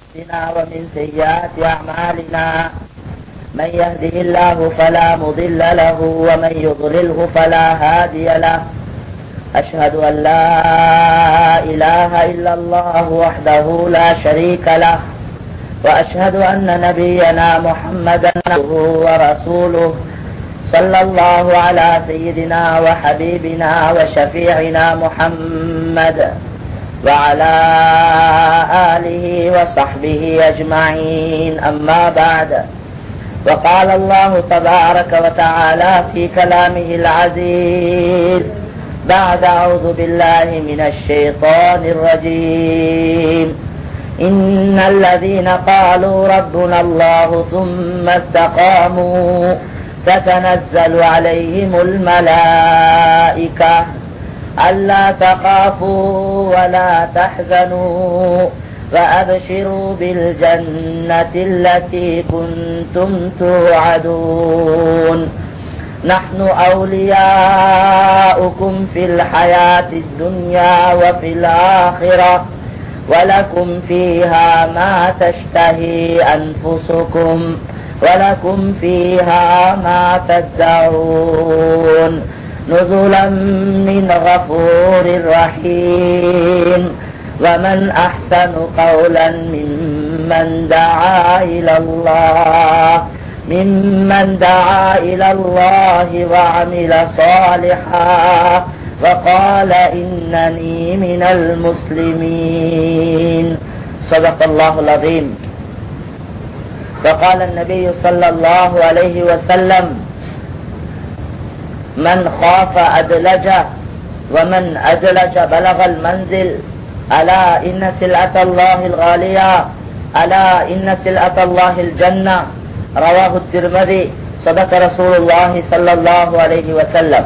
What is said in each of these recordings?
ومن سيئات أعمالنا من يهده الله فلا مضل له ومن يضلله فلا هادي له أشهد أن لا إله إلا الله وحده لا شريك له وأشهد أن نبينا محمدا عبده ورسوله صلى الله على سيدنا وحبيبنا وشفيعنا محمد وعلى آله وصحبه أجمعين أما بعد وقال الله تبارك وتعالى في كلامه العزيز بعد أعوذ بالله من الشيطان الرجيم إن الذين قالوا ربنا الله ثم استقاموا تتنزل عليهم الملائكة ألا تخافوا ولا تحزنوا وأبشروا بالجنة التي كنتم توعدون نحن أولياؤكم في الحياة الدنيا وفي الآخرة ولكم فيها ما تشتهي أنفسكم ولكم فيها ما تدعون نزلا من غفور رحيم ومن أحسن قولا ممن دعا إلى الله وعمل صالحا وقال إنني من المسلمين صدق الله العظيم. وقال النبي صلى الله عليه وسلم من خاف أدلج ومن أدلج بلغ المنزل ألا إن سلعة الله الغالية ألا إن سلعة الله الجنة رواه الترمذي صدق رسول الله صلى الله عليه وسلم.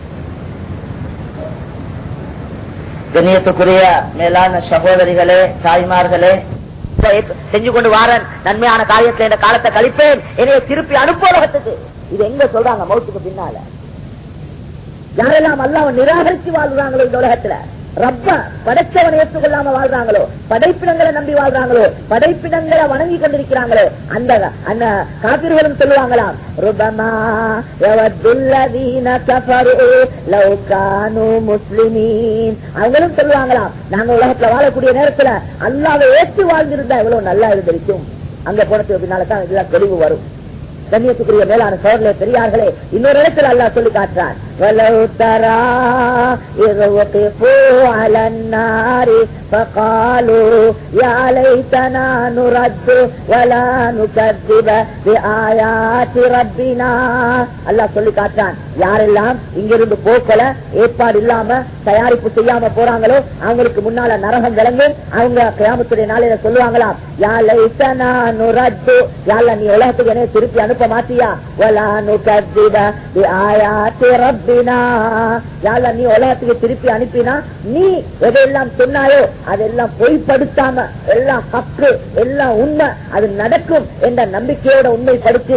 கண்ணியத்துக்குரிய மேலான சகோதரிகளே, தாய்மார்களே, செஞ்சு கொண்டு வாரன் நன்மையான காரியத்தை இந்த காலத்தை கழிப்பேன், என்னைய திருப்பி அனுப்புவதற்கு. இது எங்க சொல்றாங்க? மௌத்துக்கு பின்னால யாரெல்லாம் அல்லாஹ்வை நிராகரித்து வாழ்றாங்களோ, இந்த உலகத்துல ரப்ப படைச்சவனை ஏற்றுக்கொள்ளாம வாழ்றாங்களோ, படைப்பினங்களை நம்பி வாழ்றாங்களோ, படைப்பினங்களை வணங்கி கொண்டிருக்கிறாங்களோ, அந்த காபிர்களும் சொல்லுவாங்களாம், ருபமா யவதுல்லதீன கஃபரு லவ் கானூ முஸ்லிமீன். அவங்களும் சொல்லுவாங்களாம், நாங்க உலகத்துல வாழக்கூடிய நேரத்துல அல்லாஹ்வை ஏற்று வாழ்ந்திருந்தா எவ்வளவு நல்லா இருந்திருக்கும். அங்க போனதுக்கு பின்னால்தான் இதெல்லாம் தெளிவு வரும். கண்ணியத்துக்குரிய மேலான சோழர்களே, பெரியார்களே, இன்னொரு இடத்துல அல்லாஹ் சொல்லி காட்டுறான், وَلَوْ تَرَى إِذْ وُقِفُوا عَلَى النَّارِ فَقَالُوا يَا لَيْتَنَا نُرَدُّ وَلَا نُكَذِّبَ بِآيَاتِ رَبِّنَا. அல்லாஹ் சொல்லி காட்டுறான், யாரெல்லாம் இங்கிருந்து போக்கல ஏற்பாடு இல்லாம தயாரிப்பு செய்யாம போறாங்களோ அவங்களுக்கு முன்னால நரகம் விளங்கும். அவங்க கியாமத்துடைய நாளையில சொல்லுவாங்களாம், யா லைத்தனா நுரத்து, யாழ்ல நீ உலகத்துக்கு என்ன திருப்பி அனுப்ப மாட்டியா, வலா நுகத்திப பிஆயாத்தி ரப்பினா, யாழ்ல நீ உலகத்துக்கு திருப்பி அனுப்பினா நீ எதையெல்லாம் சொன்னாயோ அதெல்லாம் பொய்ப்படுத்தாம எல்லாம் ஹக்கு எல்லாம் உண்மை அது நடக்கும் என்ற நம்பிக்கையோட உண்மைப்படுத்தி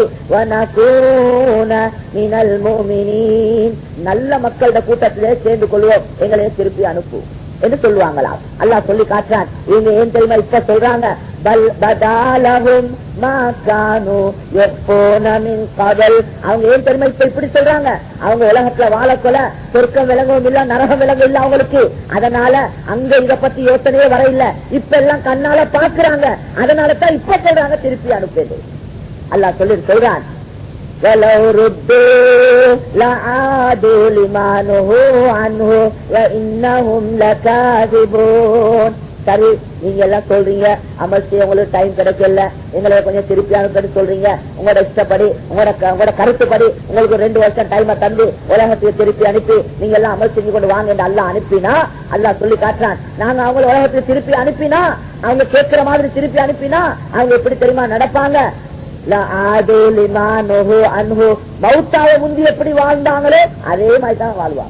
வனகூன மினல் முஃமினீன், நல்ல மக்களோட கூட்டத்திலே சேர்ந்து கொள்வோம், எங்களையே திருப்பி அனுப்பு என்று சொல்லுவாங்களாம். அல்லாஹ் சொல்லி காட்டுறான். இவங்க ஏன் தெரியுமா இப்ப சொல்றாங்க, பல் பதாலஹும் மா கானூ யஃபூன மின் கபல். அவங்க ஏன் தெரியுமா இப்ப இப்படி சொல்றாங்க, அவங்க உலகத்துல வாழக்கொல சொர்க்கம் விளங்கவும் இல்ல நரகம் விளங்கும் இல்ல அவங்களுக்கு, அதனால அங்க இத பத்தி யோசனையே வர இல்ல, இப்ப எல்லாம் கண்ணால பாக்குறாங்க, அதனால தான் இப்ப சொல்றாங்க திருப்பி அனுப்புது. அல்லாஹ் சொல்லி சொல்றான், وَلَوْ رُدُّوا لَعَادُوا لِمَا نُهُوا عَنْهُ وَإِنَّهُمْ لَكَاذِبُونَ. சரி, நீங்க எல்லாம் சொல்றீங்க அமல் செய்ய உங்களுக்கு டைம் கிடைக்கல, எங்களை கொஞ்சம் திருப்பி அனுப்பி சொல்றீங்க, உங்களோட இஷ்டப்படி உங்களோட கருத்துப்படி உங்களுக்கு 2 வருஷம் டைமை தந்து உலகத்துக்கு திருப்பி அனுப்பி நீங்க எல்லாம் அமல் செஞ்சு கொண்டு வாங்க என்று அல்லாஹ் அனுப்பினா, அல்லாஹ் சொல்லி காட்டுறான், நாங்க அவங்க உலகத்துக்கு திருப்பி அனுப்பினா, அவங்க கேட்கிற மாதிரி திருப்பி அனுப்பினா அவங்க எப்படி தெரியுமா நடப்பாங்க, மௌத்தாவை முந்தி எப்படி வாழ்ந்தாங்களோ அதே மாதிரிதான் வாழ்வாங்க.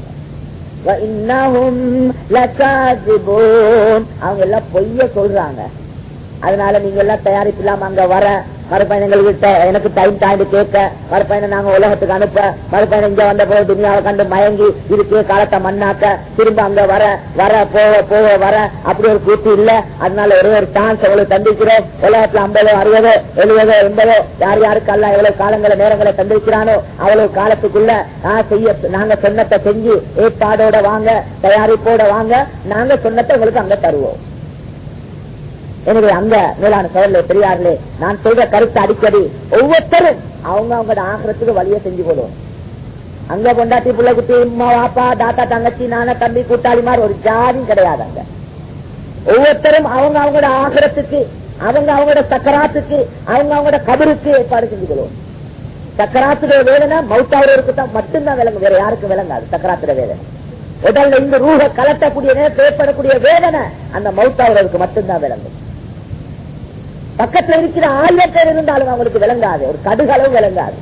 அவங்க எல்லாம் பொய்ய சொல்றாங்க. அதனால நீங்க எல்லாம் தயாரிப்பு இல்லாம அங்க வர மறுபயணங்கள்கிட்ட எனக்கு டைம் தாண்டி கேட்க, மறுபயணம் நாங்க உலகத்துக்கு அனுப்ப, மறுபயணம் இங்க வந்த போது துணியாவை கண்டு மயங்கி இருக்கே காலத்தை மண்ணாக்க, திரும்ப அங்க வர வர போக போக வர அப்படி ஒரு கூட்டு இல்ல. அதனால ஒரே ஒரு சான்ஸ் எவ்வளவு தந்திருக்கிறோம். உலகத்துல 50, 60, 70, 80 யார் யாருக்கு அல்ல எவ்வளவு காலங்களை நேரங்களை தந்திருக்கிறானோ அவ்வளவு காலத்துக்குள்ள நாங்க சொன்னத்தை செஞ்சு ஏற்பாடோட வாங்க, தயாரிப்போட வாங்க, நாங்க சொன்னத்தை உங்களுக்கு அங்க தருவோம். எனவே அங்க மேலான சோழர்களே பெரியார்களே, நான் சொல்ற கருத்து அடிக்கடி ஒவ்வொருத்தரும் அவங்க அவங்களோட ஆகிறதுக்கு வழியை செஞ்சு போடுவோம். அங்க பொண்டாட்டி பிள்ளை குட்டி அம்மா வாப்பா தாத்தா தங்கச்சி நானா தம்பி கூட்டாளி மாதிரி ஒரு ஜாதி கிடையாது. அங்க ஒவ்வொருத்தரும் அவங்க அவங்களோட ஆகிறதுக்கு, அவங்க அவங்களோட சக்கராத்துக்கு, அவங்க அவங்களோட கபருக்கு ஏற்பாடு செஞ்சு கொள்வோம். சக்கராத்துடைய வேதனை மௌத்தாவருக்கு தான் மட்டும்தான் விளங்கும், வேற யாருக்கும் விளங்காது. சக்கராத்துடைய வேதனை உடல்ல இந்த ரூஹ கலட்டக்கூடிய நேரத்தில் ஏற்படக்கூடிய வேதனை அந்த மௌத்தாவருக்கு மட்டும்தான் விளங்கும். பக்கத்துல இருக்கிற 1000 பேர் இருந்தாலும் அவங்களுக்கு விளங்காது, ஒரு கடுகளவு விளங்காது.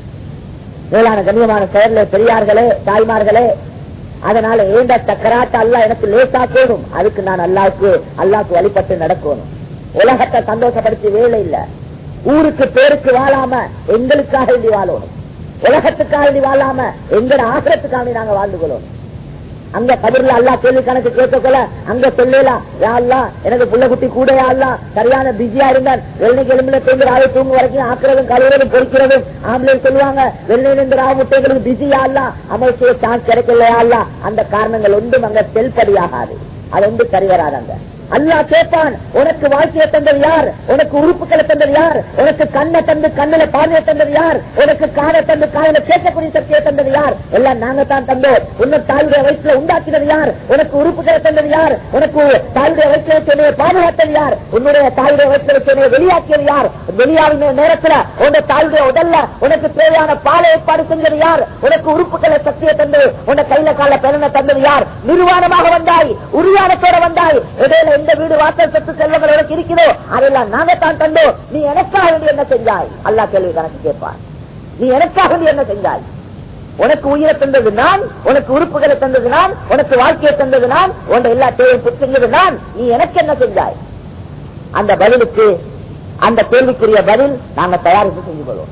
மேலான கண்ணியமான செயல்களே பெரியார்களே தாய்மார்களே, அதனால ஏண்ட சக்கராட்ட அல்ல எனக்கு லேசா போடும், அதுக்கு நான் அல்லாவுக்கு வழிபட்டு நடக்கணும். உலகத்தை சந்தோஷப்படுத்தி வேலை இல்ல, ஊருக்கு பேருக்கு வாழாம எங்களுக்காக வேண்டி வாழணும், உலகத்துக்காக வேண்டி வாழாம எங்கட ஆசிரத்துக்காக நாங்க வாழ்ந்து கொள்ளணும். அங்க கதிரில் அல்லா கேள்வி கணக்கு கேட்கல அங்க சொல்லலாம், யா அல்லா எனக்கு புள்ள குட்டி கூட அல்லா சரியான பிஸியா இருந்தால் வெள்ளை எலும்புல சேர்ந்து ராவை தூங்கு வரைக்கும் ஆக்குறதும் கழுவுறதும் பொறிக்கிறதும் ஆம்பளை சொல்லுவாங்க, வெள்ளையிலிருந்து ராவ முட்டைகளுக்கு பிஸியா அல்லா அமைச்சே சான்ஸ் கிடைக்கலையா அல்லா. அந்த காரணங்கள் ஒன்றும் அங்க செல்படியாகாது, அது வந்து சரி வராதாங்க. அல்லாஹ் கேட்பான், உனக்கு வாழ்க்கையை தந்தது யார், உனக்கு உறுப்புகளை தந்தது யார், உனக்கு கண்ணை தந்து கண்ணில பார்வையை தந்தது யார், உனக்கு காதை தந்து காதல கேட்கக்கூடிய சக்தியை தந்தது யார், எல்லாம் நாங்க தான் தந்தோம். உன்னை தாயுடைய வயிற்றுல உண்டாக்கினது யார், உனக்கு உறுப்புகளை தந்தது யார், உனக்கு தாயுடைய வயிற்றுல சென்னையை பாதுகாத்தது யார், உன்னுடைய தாயுடைய வயிற்றுல சென்னையை வெளியாக்கியது யார், வெளியாகின நேரத்துல உன்னுடைய தாயுடைய உடல்ல உனக்கு தேவையான பாலை ஏற்பாடு செஞ்சது யார், உனக்கு உறுப்புகளை சக்தியை தந்து உன்னை கையில கால பெருமை தந்தது யார், நிர்வாணமாக வந்தாய், உரியானத்தோட வந்தாய், இடையில எந்த வீடு வாசல் சொத்து செல்வங்கள் உனக்கு இருக்கிறதோ அதெல்லாம் நாங்கத்தான் தந்தோம். நீ எனக்காக வேண்டி என்ன செஞ்சாய்? அல்லாஹ் கேள்வி கணக்கு கேட்பார். நீ எனக்காக வேண்டி என்ன செஞ்சாய்? உனக்கு உயிரை தந்தது நான், உனக்கு உறுப்புகளை தந்தது நான், உனக்கு வாழ்க்கையை தந்தது நான், உன்னை எல்லா தேவையும் செஞ்சது நான், நீ எனக்கு என்ன செஞ்சாய்? அந்த பதிலுக்கு, அந்த கேள்விக்குரிய பதில் நாங்க தயாரித்து செஞ்சு கொள்வோம்.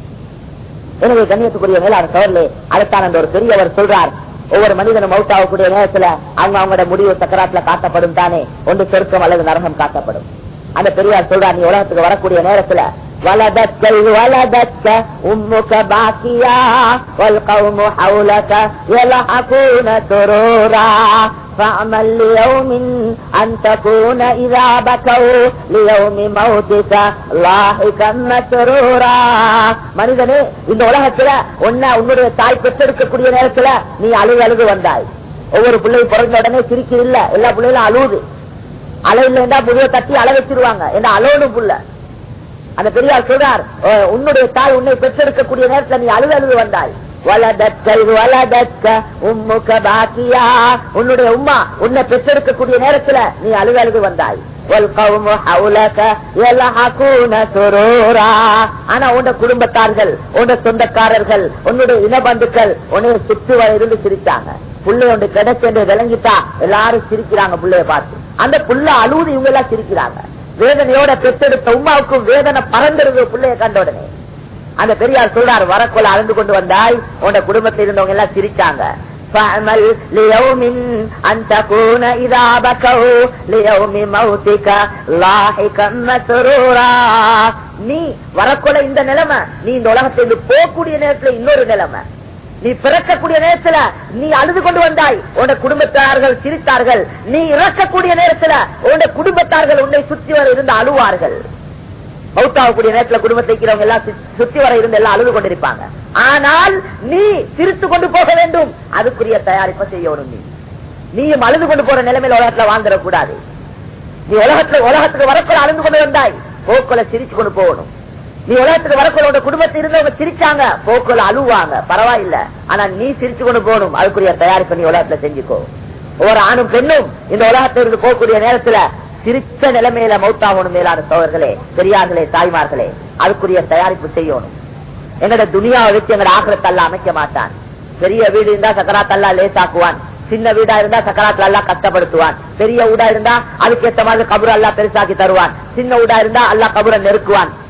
எனவே கண்ணியத்துக்குரிய மேலான சோழர்களே, அடுத்தான் அந்த ஒரு பெரியவர் சொல்றார், ஒவ்வொரு மனிதனும் மௌத்தாகக்கூடிய நேரத்துல அவங்க அவங்களோட முடிவு சக்கராத்துல காட்டப்படும் தானே, ஒன்று சொர்க்கம் அல்லது நரகம் காட்டப்படும். அந்த பெரியார் சொல்றார், நீ உலகத்துக்கு வரக்கூடிய நேரத்துல வலதக்க உம்முக பாக்கியா வல் கௌமு ஹவுலக யலஹகுன துரூரா فَعْمَلْ لِيَوْمٍ أَنْ تَكُونَ إِذَا بَكَوْا لِيَوْمِ مَوْتِكَ لاحقا مسرورا. மனிதனே, இந்த உலகத்துல உன்னுடைய தாய் பெற்றெடுக்கக்கூடிய நேரத்துல நீ அழுது வந்தாய். ஒவ்வொரு பிள்ளையும் பிறந்த உடனே சிரிக்க இல்ல, எல்லா பிள்ளைகளும் அழுது அலையில புதிய தட்டி அழ வச்சிருவாங்க, என்ன அலோடும் புள்ள. அந்த பெரியார் சொல்றார், உன்னுடைய தாய் உன்னை பெற்றெடுக்கக்கூடிய நேரத்துல நீ அழுது வந்தாய். உன்னுடைய உம்மா உன்னை பெற்றெடுக்கக்கூடிய நேரத்துல நீ அழுது வந்தாய். ஆனா உன்னுடைய குடும்பத்தார்கள், உன்னுடைய சொந்தக்காரர்கள், உன்னுடைய இனபந்துக்கள் உன்னை சுற்றி இருந்து சிரிச்சாங்க. புள்ளை ஒன்று கிடைச்சென்று விளங்கிட்டா எல்லாரும் சிரிக்கிறாங்க புள்ளைய பார்த்து. அந்த புள்ள அழுது இவங்க எல்லாம் சிரிக்கிறாங்க. வேதனையோட பெற்றெடுத்த உமாவுக்கும் வேதனை பறந்துருது புள்ளைய கண்ட உடனே. அந்த பெரியார் சொல்றார், வரக்கொள்ள அழுந்து கொண்டு வந்தாய், உன்ட குடும்பத்தில் இருந்தவங்க எல்லாம் சிரிச்சாங்க. நீ வரக்கொள்ள இந்த நிலைமை, நீ இந்த உலகத்திலிருந்து போகக்கூடிய நேரத்தில் இன்னொரு நிலைமை, நீ பிறக்கக்கூடிய நேரத்துல நீ அழுது கொண்டு வந்தாய், உன்னுடைய குடும்பத்தார்கள் சிரித்தார்கள். நீ இறக்கக்கூடிய நேரத்துல உன்னுடைய குடும்பத்தார்கள் உன்னை சுற்றி வர இருந்து அழுவார்கள். மௌத்தாகக்கூடிய நேரத்துல குடும்பத்தை இருக்கிறவங்க எல்லாம் சுற்றி வர இருந்து எல்லாம் அழுது கொண்டிருப்பாங்க. ஆனால் நீ சிரித்து கொண்டு போக வேண்டும், அதுக்குரிய தயாரிப்பை செய்யணும். நீயும் அழுது கொண்டு போற நிலைமையில உலகத்துல வாழ்ந்துடக்கூடாது. நீ உலகத்துக்கு வரக்குள்ள அழுது கொண்டு வந்தாய், போக்குள்ள சிரிச்சு கொண்டு போகணும். நீ உலகத்துக்கு வரக்குள்ள குடும்பத்தில் இருந்தவங்க சிரிச்சாங்க, போக்குள்ள அழுவாங்க, பரவாயில்ல, ஆனா நீ சிரிச்சு கொண்டு போகணும். அதுக்குரிய தயாரிப்பை நீ உலகத்துல செஞ்சுக்கோ. ஒவ்வொரு ஆணும் பெண்ணும் இந்த உலகத்துல இருந்து போகக்கூடிய நேரத்துல சிரிச்ச நிலைமையில மௌத்தாகணும். மேலான சோழர்களே பெரியார்களே தாய்மார்களே, அதுக்குரிய தயாரிப்பு செய்யணும். எங்கட துனியாவை வச்சு எங்கட ஆக்கிரத்தை எல்லாம் அமைக்க மாட்டான். பெரிய வீடு இருந்தா சக்கராத்தல்லா லேசாக்குவான், சின்ன வீடா இருந்தா சக்கராத்துல எல்லாம் கஷ்டப்படுத்துவான். பெரிய வீடா இருந்தா அதுக்கேற்ற மாதிரி கபுர எல்லாம் பெருசாக்கி தருவான், சின்ன வீடா இருந்தா அல்லா கபுரை நெருக்குவான்.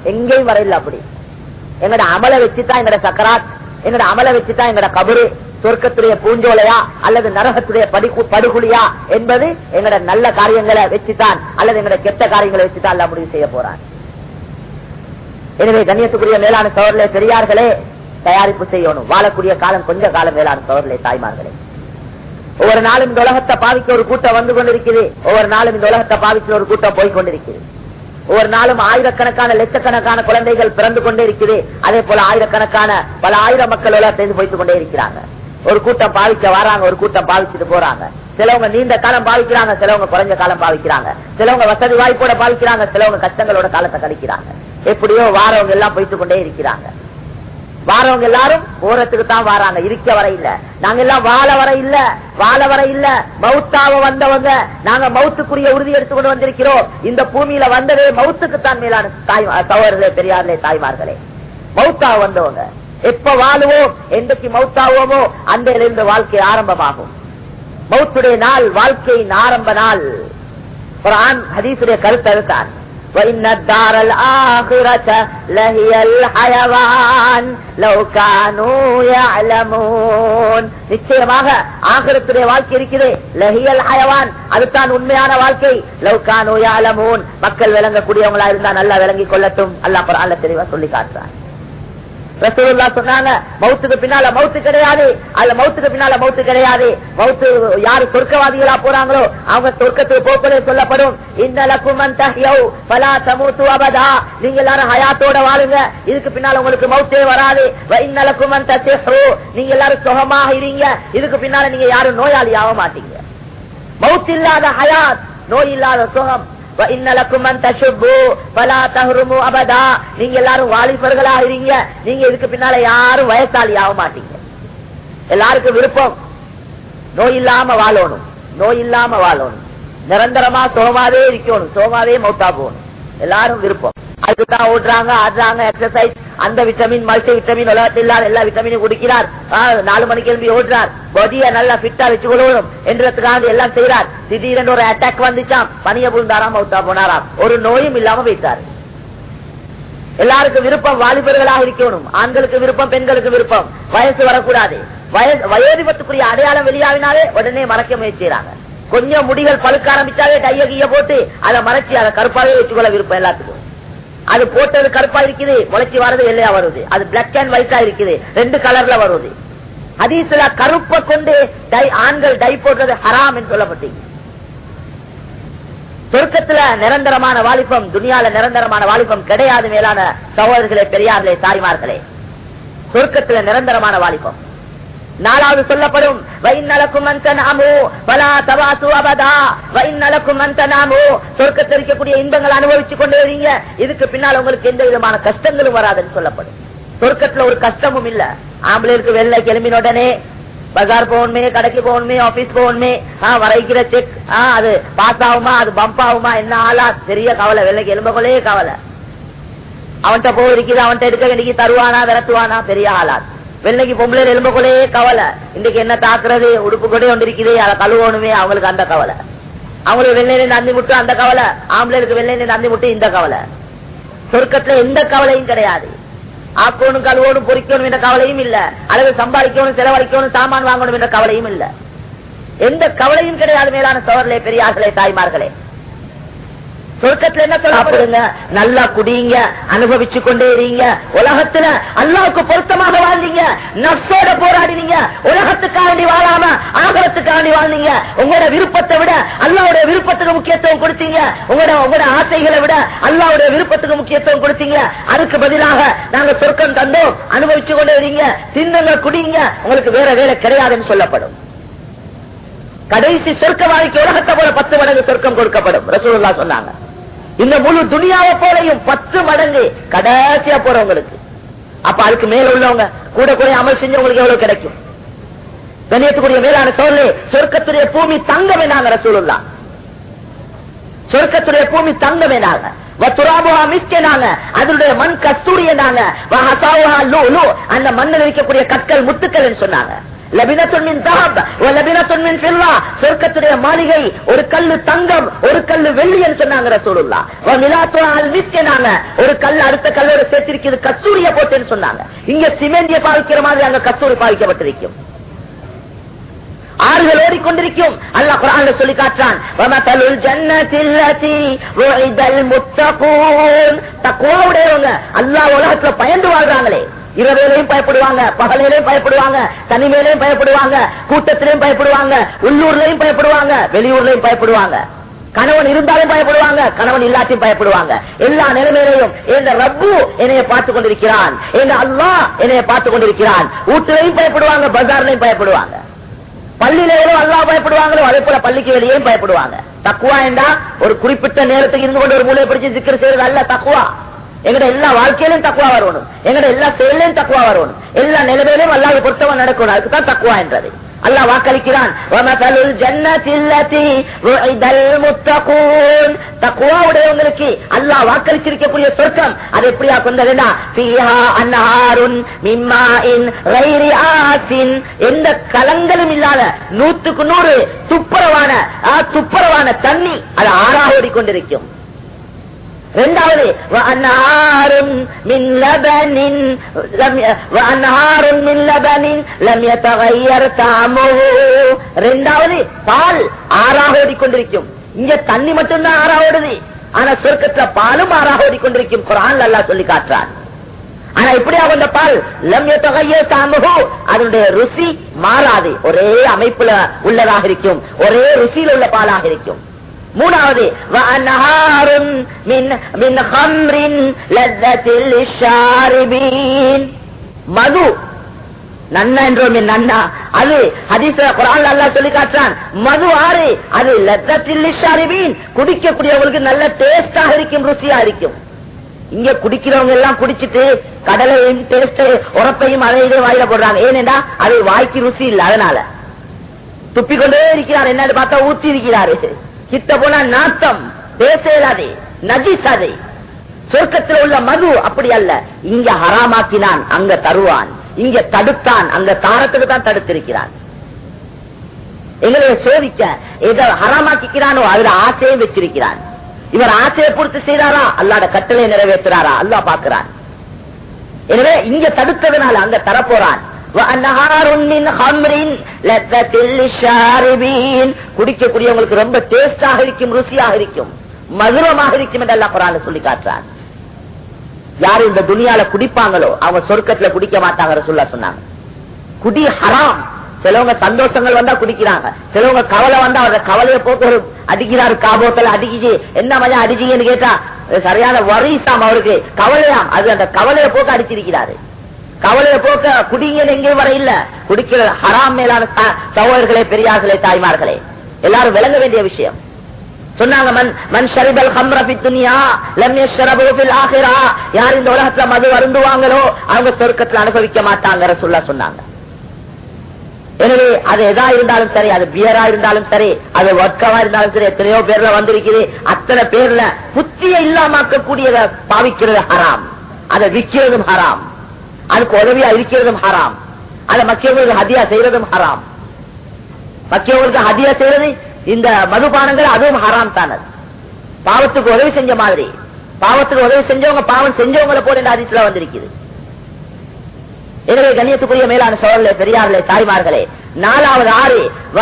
எங்கேயும் வரையில அப்படி. எங்கட அமலை வச்சுதான் எங்கட சக்கராத், எங்கட அமலை வச்சுதான் எங்கட கபரு சொர்க்கத்துடைய பூஞ்சோலையா அல்லது நரகத்துடைய படுகுழியா என்பது எங்கட நல்ல காரியங்களை வச்சுதான் அல்லது எங்கட கெட்ட காரியங்களை வச்சுதான் அல்ல முடிவு செய்ய போறான். எனவே கண்ணியத்துக்குரிய மேலான சோழர்களே, பெரியார்களே, தயாரிப்பு செய்யணும். வாழக்கூடிய காலம் கொஞ்ச காலம் மேலான சோழர்களே, தாய்மார்களே. ஒவ்வொரு நாளும் இந்த உலகத்தை பாவிக்க ஒரு கூட்டம் வந்து கொண்டிருக்குது. ஒவ்வொரு நாளும் இந்த உலகத்தை பாவிக்க ஒரு கூட்டம் போய்கொண்டிருக்குது. ஒவ்வொரு நாளும் ஆயிரக்கணக்கான லட்சக்கணக்கான குழந்தைகள் பிறந்து கொண்டே இருக்குது. அதே போல ஆயிரக்கணக்கான பல ஆயிரம் மக்கள் உலகத்தை போய்த்து கொண்டே இருக்கிறாங்க. ஒரு கூட்டம் பாவிக்க வராங்க, ஒரு கூட்டம் பாவிச்சுட்டு போறாங்க. சிலவங்க நீண்ட காலம் பாவிக்கிறாங்க, சிலவங்க குறைஞ்ச காலம் பாவிக்கிறாங்க, சிலவங்க வசதி வாய்ப்போட பாவிக்கிறாங்க, சிலவங்க கஷ்டங்களோட காலத்தை கழிக்கிறாங்க. எப்படியோ வாரவங்க எல்லாம் போய்த்து கொண்டே இருக்கிறாங்க. வாரவங்க எல்லாரும் போறதுக்கு தான் வராங்க, இருக்க வர இல்ல. நாங்க எல்லாம் வாழ வர இல்ல, வாழ வர இல்ல. மவுத்தாவ வந்தவங்க, நாங்க மவுத்துக்குரிய உறுதி எடுத்துக்கொண்டு வந்திருக்கிறோம். இந்த பூமியில வந்ததே மவுத்துக்குத்தான் மேலான சகோதரர்களே, பெரியார்களே, தாய்மார்களே. மவுத்தாவ வந்தவங்க எப்ப வாழுவோம், என்றைக்கு மவுத்தாவோமோ அன்றையில இருந்து வாழ்க்கை ஆரம்பமாகும். மவுத்துடைய நாள் வாழ்க்கையின் ஆரம்ப நாள். குர்ஆன் ஹதீஸுடைய கருத்து அதுதான். وَإِنَّ الدَّارَ الْآخِرَةَ لَهِيَ الْحَيَوَانُ لَوْ كَانُوا يَعْلَمُونَ. நிச்சயமாக ஆகிரத்துடைய வாழ்க்கை இருக்கிறது, லஹியல் ஹயவான், அதுதான் உண்மையான வாழ்க்கை. லவ் கானூ يعلمون, மக்கள் விளங்கக்கூடியவங்களா இருந்தா நல்லா விளங்கி கொள்ளட்டும். அல்லாஹ் குர்ஆன்ல தெளிவா சொல்லி காட்டுறான். ரசூலுல்லாஹ் சொன்னாங்க, மவுத்துக்கு பின்னால மவுத்து கிடையாது, அல்ல மவுத்துக்கு பின்னால மவுத்து கிடையாது. மவுத்து யாரு சொர்க்கவாதிகளா போறாங்களோ அவங்க சொர்க்கத்துக்கு போக்குவரே சொல்லப்படும். இன்னலக்கும் மன் தஹ்யௌ ஃபலா தமூது அபதா, நீங்க எல்லாரும் ஹயாத்தோட வாழுங்க, இதுக்கு பின்னால உங்களுக்கு மவுத்தே வராது. வ இன்னலக்கும் மன் தஸஹு, நீங்க எல்லாரும் சுகமாக இருங்க, இதுக்கு பின்னால நீங்க யாரும் நோயாளி ஆக மாட்டீங்க. மவுத் இல்லாத ஹயாத், நோய் இல்லாத சுகம். நீங்க எல்லாரும் வாலிபர்களா இருங்க, நீங்க இதுக்கு பின்னால யாரும் வயசாளி ஆக மாட்டீங்க. எல்லாருக்கும் விருப்பம் நோய் இல்லாம வாழணும், நோய் இல்லாம வாழணும், நிரந்தரமா சோமாவே இருக்கணும், சோமாவே மௌத்தா போகணும். எல்லாரும் விருப்பம். அதுக்குதான் ஓடுறாங்க, ஆடுறாங்க, எக்ஸசைஸ், அந்த விட்டமின் மல்டி விட்டமின் உலகத்தில் இல்லாத எல்லா விட்டமினும் குடிக்கிறார். 4 மணிக்கு எழுப்பி ஓடுறார், பாடியை நல்லா பிட்டா வச்சுக்கொள்ளணும் என்றதுக்காக எல்லாம் செய்யறார். திடீரென்று ஒரு அட்டாக் வந்துச்சாம், பனிய புழுந்தாராம், மௌத்தா போனாராம், ஒரு நோயும் இல்லாம வைத்தார். எல்லாருக்கும் விருப்பம் வாலிபர்களாக இருக்கணும். ஆண்களுக்கு விருப்பம், பெண்களுக்கு விருப்பம். வயசு வரக்கூடாது. வயோதிபத்துக்குரிய அடையாளம் வெளியாவினாலே உடனே மறைக்க முயற்சிறாங்க. கொஞ்சம் முடிகள் பழுக்க ஆரம்பிச்சாலே டைய கைய போட்டு அதை மறைச்சி அதை கருப்பாவே வச்சுக்கொள்ள விருப்பம் எல்லாத்துக்கும். அது போட்டது கருப்பா இருக்குது, முளைச்சி வர்றது வெள்ளையா வருது. அது பிளாக் அண்ட் ஒயிட்டா இருக்குது, 2 கலர்ல வருது. ஹதீஸ்ல கருப்பை கொண்டு ஆண்கள் டை போடுறது ஹராம் என்று சொல்லப்பட்டீங்க. சொர்க்கத்துல நிரந்தரமான வாலிபம், துனியால நிரந்தரமான வாலிபம் கிடையாது. மேலான சகோதரர்களே, பெரியார்களே, தாய்மார்களே, சொர்க்கத்துல நிரந்தரமான வாலிபம். 4வது சொல்லப்படும், சொர்க்கத்தில் இருக்கக்கூடிய இன்பங்கள் அனுபவிச்சுக் கொண்டே வரீங்க, இதுக்கு பின்னால் உங்களுக்கு எந்த விதமான கஷ்டங்களும் வராதுன்னு சொல்லப்படும். சொர்க்கத்துல ஒரு கஷ்டமும் இல்ல. ஆம்பளைக்கு வெள்ளை கிளம்பின உடனே பஜார் போகணுமே, கடைக்கு போகணுமே, ஆபீஸ் போகணுமே, வரைக்கிற செக் அது பாஸ் ஆகுமா, அது பம்ப் ஆகுமா, என்ன ஆளா பெரிய கவலை. வெள்ளைக்கு எலும்புகளே கவலை. அவன்கிட்ட போயிருக்குது, அவன்கிட்ட எடுக்க வேண்டிய தருவானா விரட்டுவானா, பெரிய ஆளா. வெள்ளைக்கு பொம்பளை எலும்புகளே கவலை. இன்னைக்கு என்ன தாக்குறது, உடுப்பு கூட ஒன்று இருக்குது, அதை கழுவணுமே, அவங்களுக்கு அந்த கவலை. அவங்களுக்கு வெள்ளையில நந்தி முட்டு அந்த கவலை, ஆம்பளைக்கு வெள்ளையில நந்தி முட்டு இந்த கவலை. சொர்க்கத்துல எந்த கவலையும் கிடையாது. ஆக்கணும், கழுவணும், பொறிக்கணும் என்ற கவலையும் இல்ல, அல்லது சம்பாதிக்கணும், செலவழிக்கணும், சாமான் வாங்கணும் என்ற கவலையும் இல்ல. எந்த கவலையும் கிடையாது. மேலான சோழர்களே, பெரியார்களே, தாய்மார்களே, சொர்க்கத்துல என்ன சொல்லுங்க, நல்லா குடிங்க, அனுபவிச்சு கொண்டே இருங்க. உலகத்துல அல்லாஹ்வுக்கு பொருத்தமாக வாழ்ந்தீங்க, நஃப்ஸோட போராடினீங்க, உலகத்துக்காண்டி வாழாம ஆகிரத்துக்காண்டி வாழ்ந்தீங்க. உங்களோட விருப்பத்தை விட அல்லாஹ்வுடைய விருப்பத்துக்கு முக்கியத்துவம் கொடுத்தீங்க. உங்களோட ஆசைகளை விட அல்லாஹ்வுடைய விருப்பத்துக்கு முக்கியத்துவம் கொடுத்தீங்க. அதுக்கு பதிலாக நாங்க சொர்க்கம் தந்தோம், அனுபவிச்சு கொண்டே இருங்க, தின்னுங்க, குடிங்க, உங்களுக்கு வேற வேலை கிடையாதுன்னு சொல்லப்படும். கடைசி சொர்க்க வாழ்க்கை உலகத்தை போல 10 மடங்கு சொர்க்கம் கொடுக்கப்படும். ரசூலுல்லாஹ் சொன்னாங்க, இந்த முழு துனியாவை போலையும் 10 மடங்கு கடைசியா போறவங்களுக்கு. அப்ப அதுக்கு மேல உள்ளவங்க கூட கூட அமல் செஞ்சவங்களுக்கு எவ்வளவு கிடைக்கும்? கண்ணியத்துக்குரிய மேலான சோழர்களே, சொர்க்கத்துடைய பூமி தங்கம் என்னாங்க ரசூலுல்லாஹ். சொர்க்கத்துடைய பூமி தங்கம் என்னாங்க, அதனுடைய மண் கஸ்தூரி என்னாங்க, அந்த மண்ணில் இருக்கக்கூடிய கற்கள் முத்துக்கள் சொன்னாங்க. லபினத்துன் மின் தஹப் வ லபினத்துன் மின் ஃபில்லா, சொர்க்கத்துடைய மாளிகை ஒரு கல்லு தங்கம் ஒரு கல்லு வெள்ளி என்று சொன்னாங்க ரசூலுல்லாஹ். வ மிலாத்து அல் மிஸ்கனாங்க, ஒரு கல் அடுத்த கல்லோட சேர்த்திருக்கிறது கஸ்தூரிய போட்டுன்னு சொன்னாங்க. இங்க சிமெண்டிய பாவிக்கிற மாதிரி அங்க கஸ்தூரி பாவிக்கப்பட்டிருக்கும். ஆறுகள் ஓடிக்கொண்டிருக்கும். அல்லாஹ் குர்ஆன்ல சொல்லி காட்டுறான், வமதலுல் ஜன்னத்தில் லதி வஇதல் முத்தகூன், தக்வாவுடையவங்க அல்லாஹ் உலகத்துல பயந்து வாழ்றாங்களே, இரவேலையும் பயப்படுவாங்க, பகலையிலையும் பயப்படுவாங்க, தனிமையிலையும் பயப்படுவாங்க, கூட்டத்திலையும் பயப்படுவாங்க, உள்ளூர்லையும் பயப்படுவாங்க, வெளியூர்லையும் பயப்படுவாங்க, கணவன் இருந்தாலும் பயப்படுவாங்க, கணவன் இல்லாத்தையும் பயப்படுவாங்க. எல்லா நிலைமையிலையும் என்ற ரப்பு என்னைய பார்த்துக் கொண்டிருக்கிறான், என்ற அல்லாஹ் என்னைய பார்த்துக் கொண்டிருக்கிறான். வீட்டிலையும் பயப்படுவாங்க, பஜார்லையும் பயப்படுவாங்க, பள்ளியில எவ்வளவு அல்லாஹ் பயப்படுவாங்களோ அதே போல பள்ளிக்கு வெளியே பயப்படுவாங்க. தக்குவா என்றா ஒரு குறிப்பிட்ட நேரத்துக்கு இருந்து கொண்டு ஒரு மூலையை பிடிச்சு சிக்கர் செய்யறது அல்ல தக்குவா. எங்கட எல்லா வாழ்க்கையிலும் தக்குவா வரணும், எங்கட எல்லா செயலையும் தக்குவா வரணும், எல்லா நிலைமையிலும் அல்லாஹ்வை பொறுத்தவன் நடக்கணும். அதுக்குதான் தக்குவா என்றது. அல்லாஹ் வாக்களிக்கிறான், வமதலுல் ஜன்னத்தில் லதி வஇதல் முத்தகூன், தக்வா உடையவங்களுக்கு அல்லாஹ் வாக்களிச்சிருக்கக்கூடிய சொர்க்கம் அது எப்படியா கொண்டதுன்னா, ஃபீஹா அன்ஹாருன் மின் மாஇன் கைரி ஆசின், எந்த கலங்களும் இல்லாத 100க்கு 100 துப்புரவான தண்ணி அது ஆறாக ஓடிக்கொண்டிருக்கும். இரண்டாவது வஅன்ஹாரும் மின் லபனின் லம் யதகய்யர் தஅமுஹு, இரண்டாவது பால் ஆறாக ஓடிக்கொண்டிருக்கும். இங்க தண்ணி மட்டும்தான் ஆறாக ஓடுது, ஆனா சொர்க்கத்துல பாலும் ஆறாக ஓடிக்கொண்டிருக்கும். குர்ஆன்ல அல்லாஹ் சொல்லி காட்டுறான். ஆனா இப்படியா வந்த பால் லம் யதகய்யர் தஅமுஹு, அதனுடைய ருசி மாறாது, ஒரே அமைப்புல உள்ளதாக இருக்கும், ஒரே ருசியில் உள்ள பாலாக இருக்கும். மூணாவது வஅன்ஹாரும் மின் ஹம்ரின் லஸ்ஸத்தில் லிஷாரிபீன், மது நன்னா என்றோம் நன்னா, அது ஹதீஸ்ல குர்ஆன்ல அல்லாஹ் சொல்லி காட்டுறான், மது ஆறு அது லஸ்ஸத்தில் லிஷாரிபீன், குடிக்கக்கூடியவங்களுக்கு நல்ல டேஸ்டாக இருக்கும், ருசியா இருக்கும். இங்க குடிக்கிறவங்க எல்லாம் குடிச்சிட்டு கடலையும் டேஸ்ட் உரப்பையும் அதை இதே வாயில போடுறாங்க. ஏனென்றா அது வாய்க்கு ருசி இல்லை, அதனால துப்பிக்கொண்டே இருக்கிறார். என்னன்னு பார்த்தா ஊத்தி இருக்கிறாரு, கிட்ட போனா நாத்தம், பேசலாதே, நஜிசாதே. சொர்க்கத்தில் உள்ள மது அப்படி அல்ல, இங்க ஹராமாக்கினான் அங்க தருவான், இங்க தடுத்தான் அங்க தாரத்துக்கு தான் தடுத்திருக்கிறான். எங்களை சோதிக்க எதை ஹராமாக்கிறானோ அதுல ஆசையை வச்சிருக்கிறான். இவர் ஆசையை பூர்த்தி செய்தாரா, அல்லாஹ்வுடைய கட்டளை நிறைவேற்றுறாரா, அல்லாஹ் பார்க்கிறான். எனவே இங்க தடுத்ததுனால அங்க தரப்போறான். குடிக்கக்கூடியவங்களுக்கு ரொம்ப டேஸ்டாக இருக்கும், ருசியாக இருக்கும், மதுரமாக இருக்கும் என்று அல்லாஹ் குர்ஆன்ல சொல்லி காட்டுறான். யாரு இந்த துனியால குடிப்பாங்களோ அவங்க சொர்க்கத்துல குடிக்க மாட்டாங்க ரசூலுல்லாஹ் சொன்னாங்க. குடி ஹராம். சிலவங்க சந்தோஷங்கள் வந்தா குடிக்கிறாங்க, சிலவங்க கவலை வந்தா அவர கவலையை போக்கு அடிக்கிறாரு, காபோத்தல அடிக்கிச்சு, என்ன மஜா அடிச்சீங்கன்னு கேட்டா சரியான வரிசாம் அவருக்கு கவலையாம், அது அந்த கவலையை போக்க அடிச்சிருக்கிறாரு. கவலையை போக்க குடிங்கன்னு எங்கேயும் வர இல்ல, குடிக்கிற ஹராம் மேலான சகோதரர்களே, பெரியார்களே, தாய்மார்களே, எல்லாரும் விளங்க வேண்டிய விஷயம். சொன்னாங்க, மன் ஷரிபல் ஹம்ர ஃபித் துன்யா லம் யஷ்ரபு ஃபில் ஆখিরা, யார் இந்த உலகத்துல மது அருந்துவாங்களோ அவங்க சொர்க்கத்துல அனுபவிக்க மாட்டாங்க ரசூலுல்லாஹ் சொன்னாங்க. எனவே அது எதா இருந்தாலும் சரி, அது பியரா இருந்தாலும் சரி, அது வட்கவா இருந்தாலும் சரி, எத்தனையோ பேர்ல வந்திருக்குது, அத்தனை பேர்ல புத்தியை இல்லாமக்கக்கூடியத பாவிக்கிறது ஹராம், அதை விற்கிறதும் ஹராம், அதுக்கு உதவியா இருக்கிறதும் ஹராம், அதை மக்கியவங்களுக்கு ஹதியா செய்யறதும் ஹராம். மக்கியவங்களுக்கு ஹதியா செய்யறது இந்த மதுபானங்கள் அதுவும் ஹராம் தானது. பாவத்துக்கு உதவி செஞ்ச மாதிரி, பாவத்துக்கு உதவி செஞ்சவங்க பாவம் செஞ்சவங்களை போல இந்த ஹதீஸ்ல வந்திருக்குது. எனவே கண்ணியத்துக்குரிய மேலான சோழர்களே, பெரியார்களே, தாய்மார்களே, நாலாவது ஆறு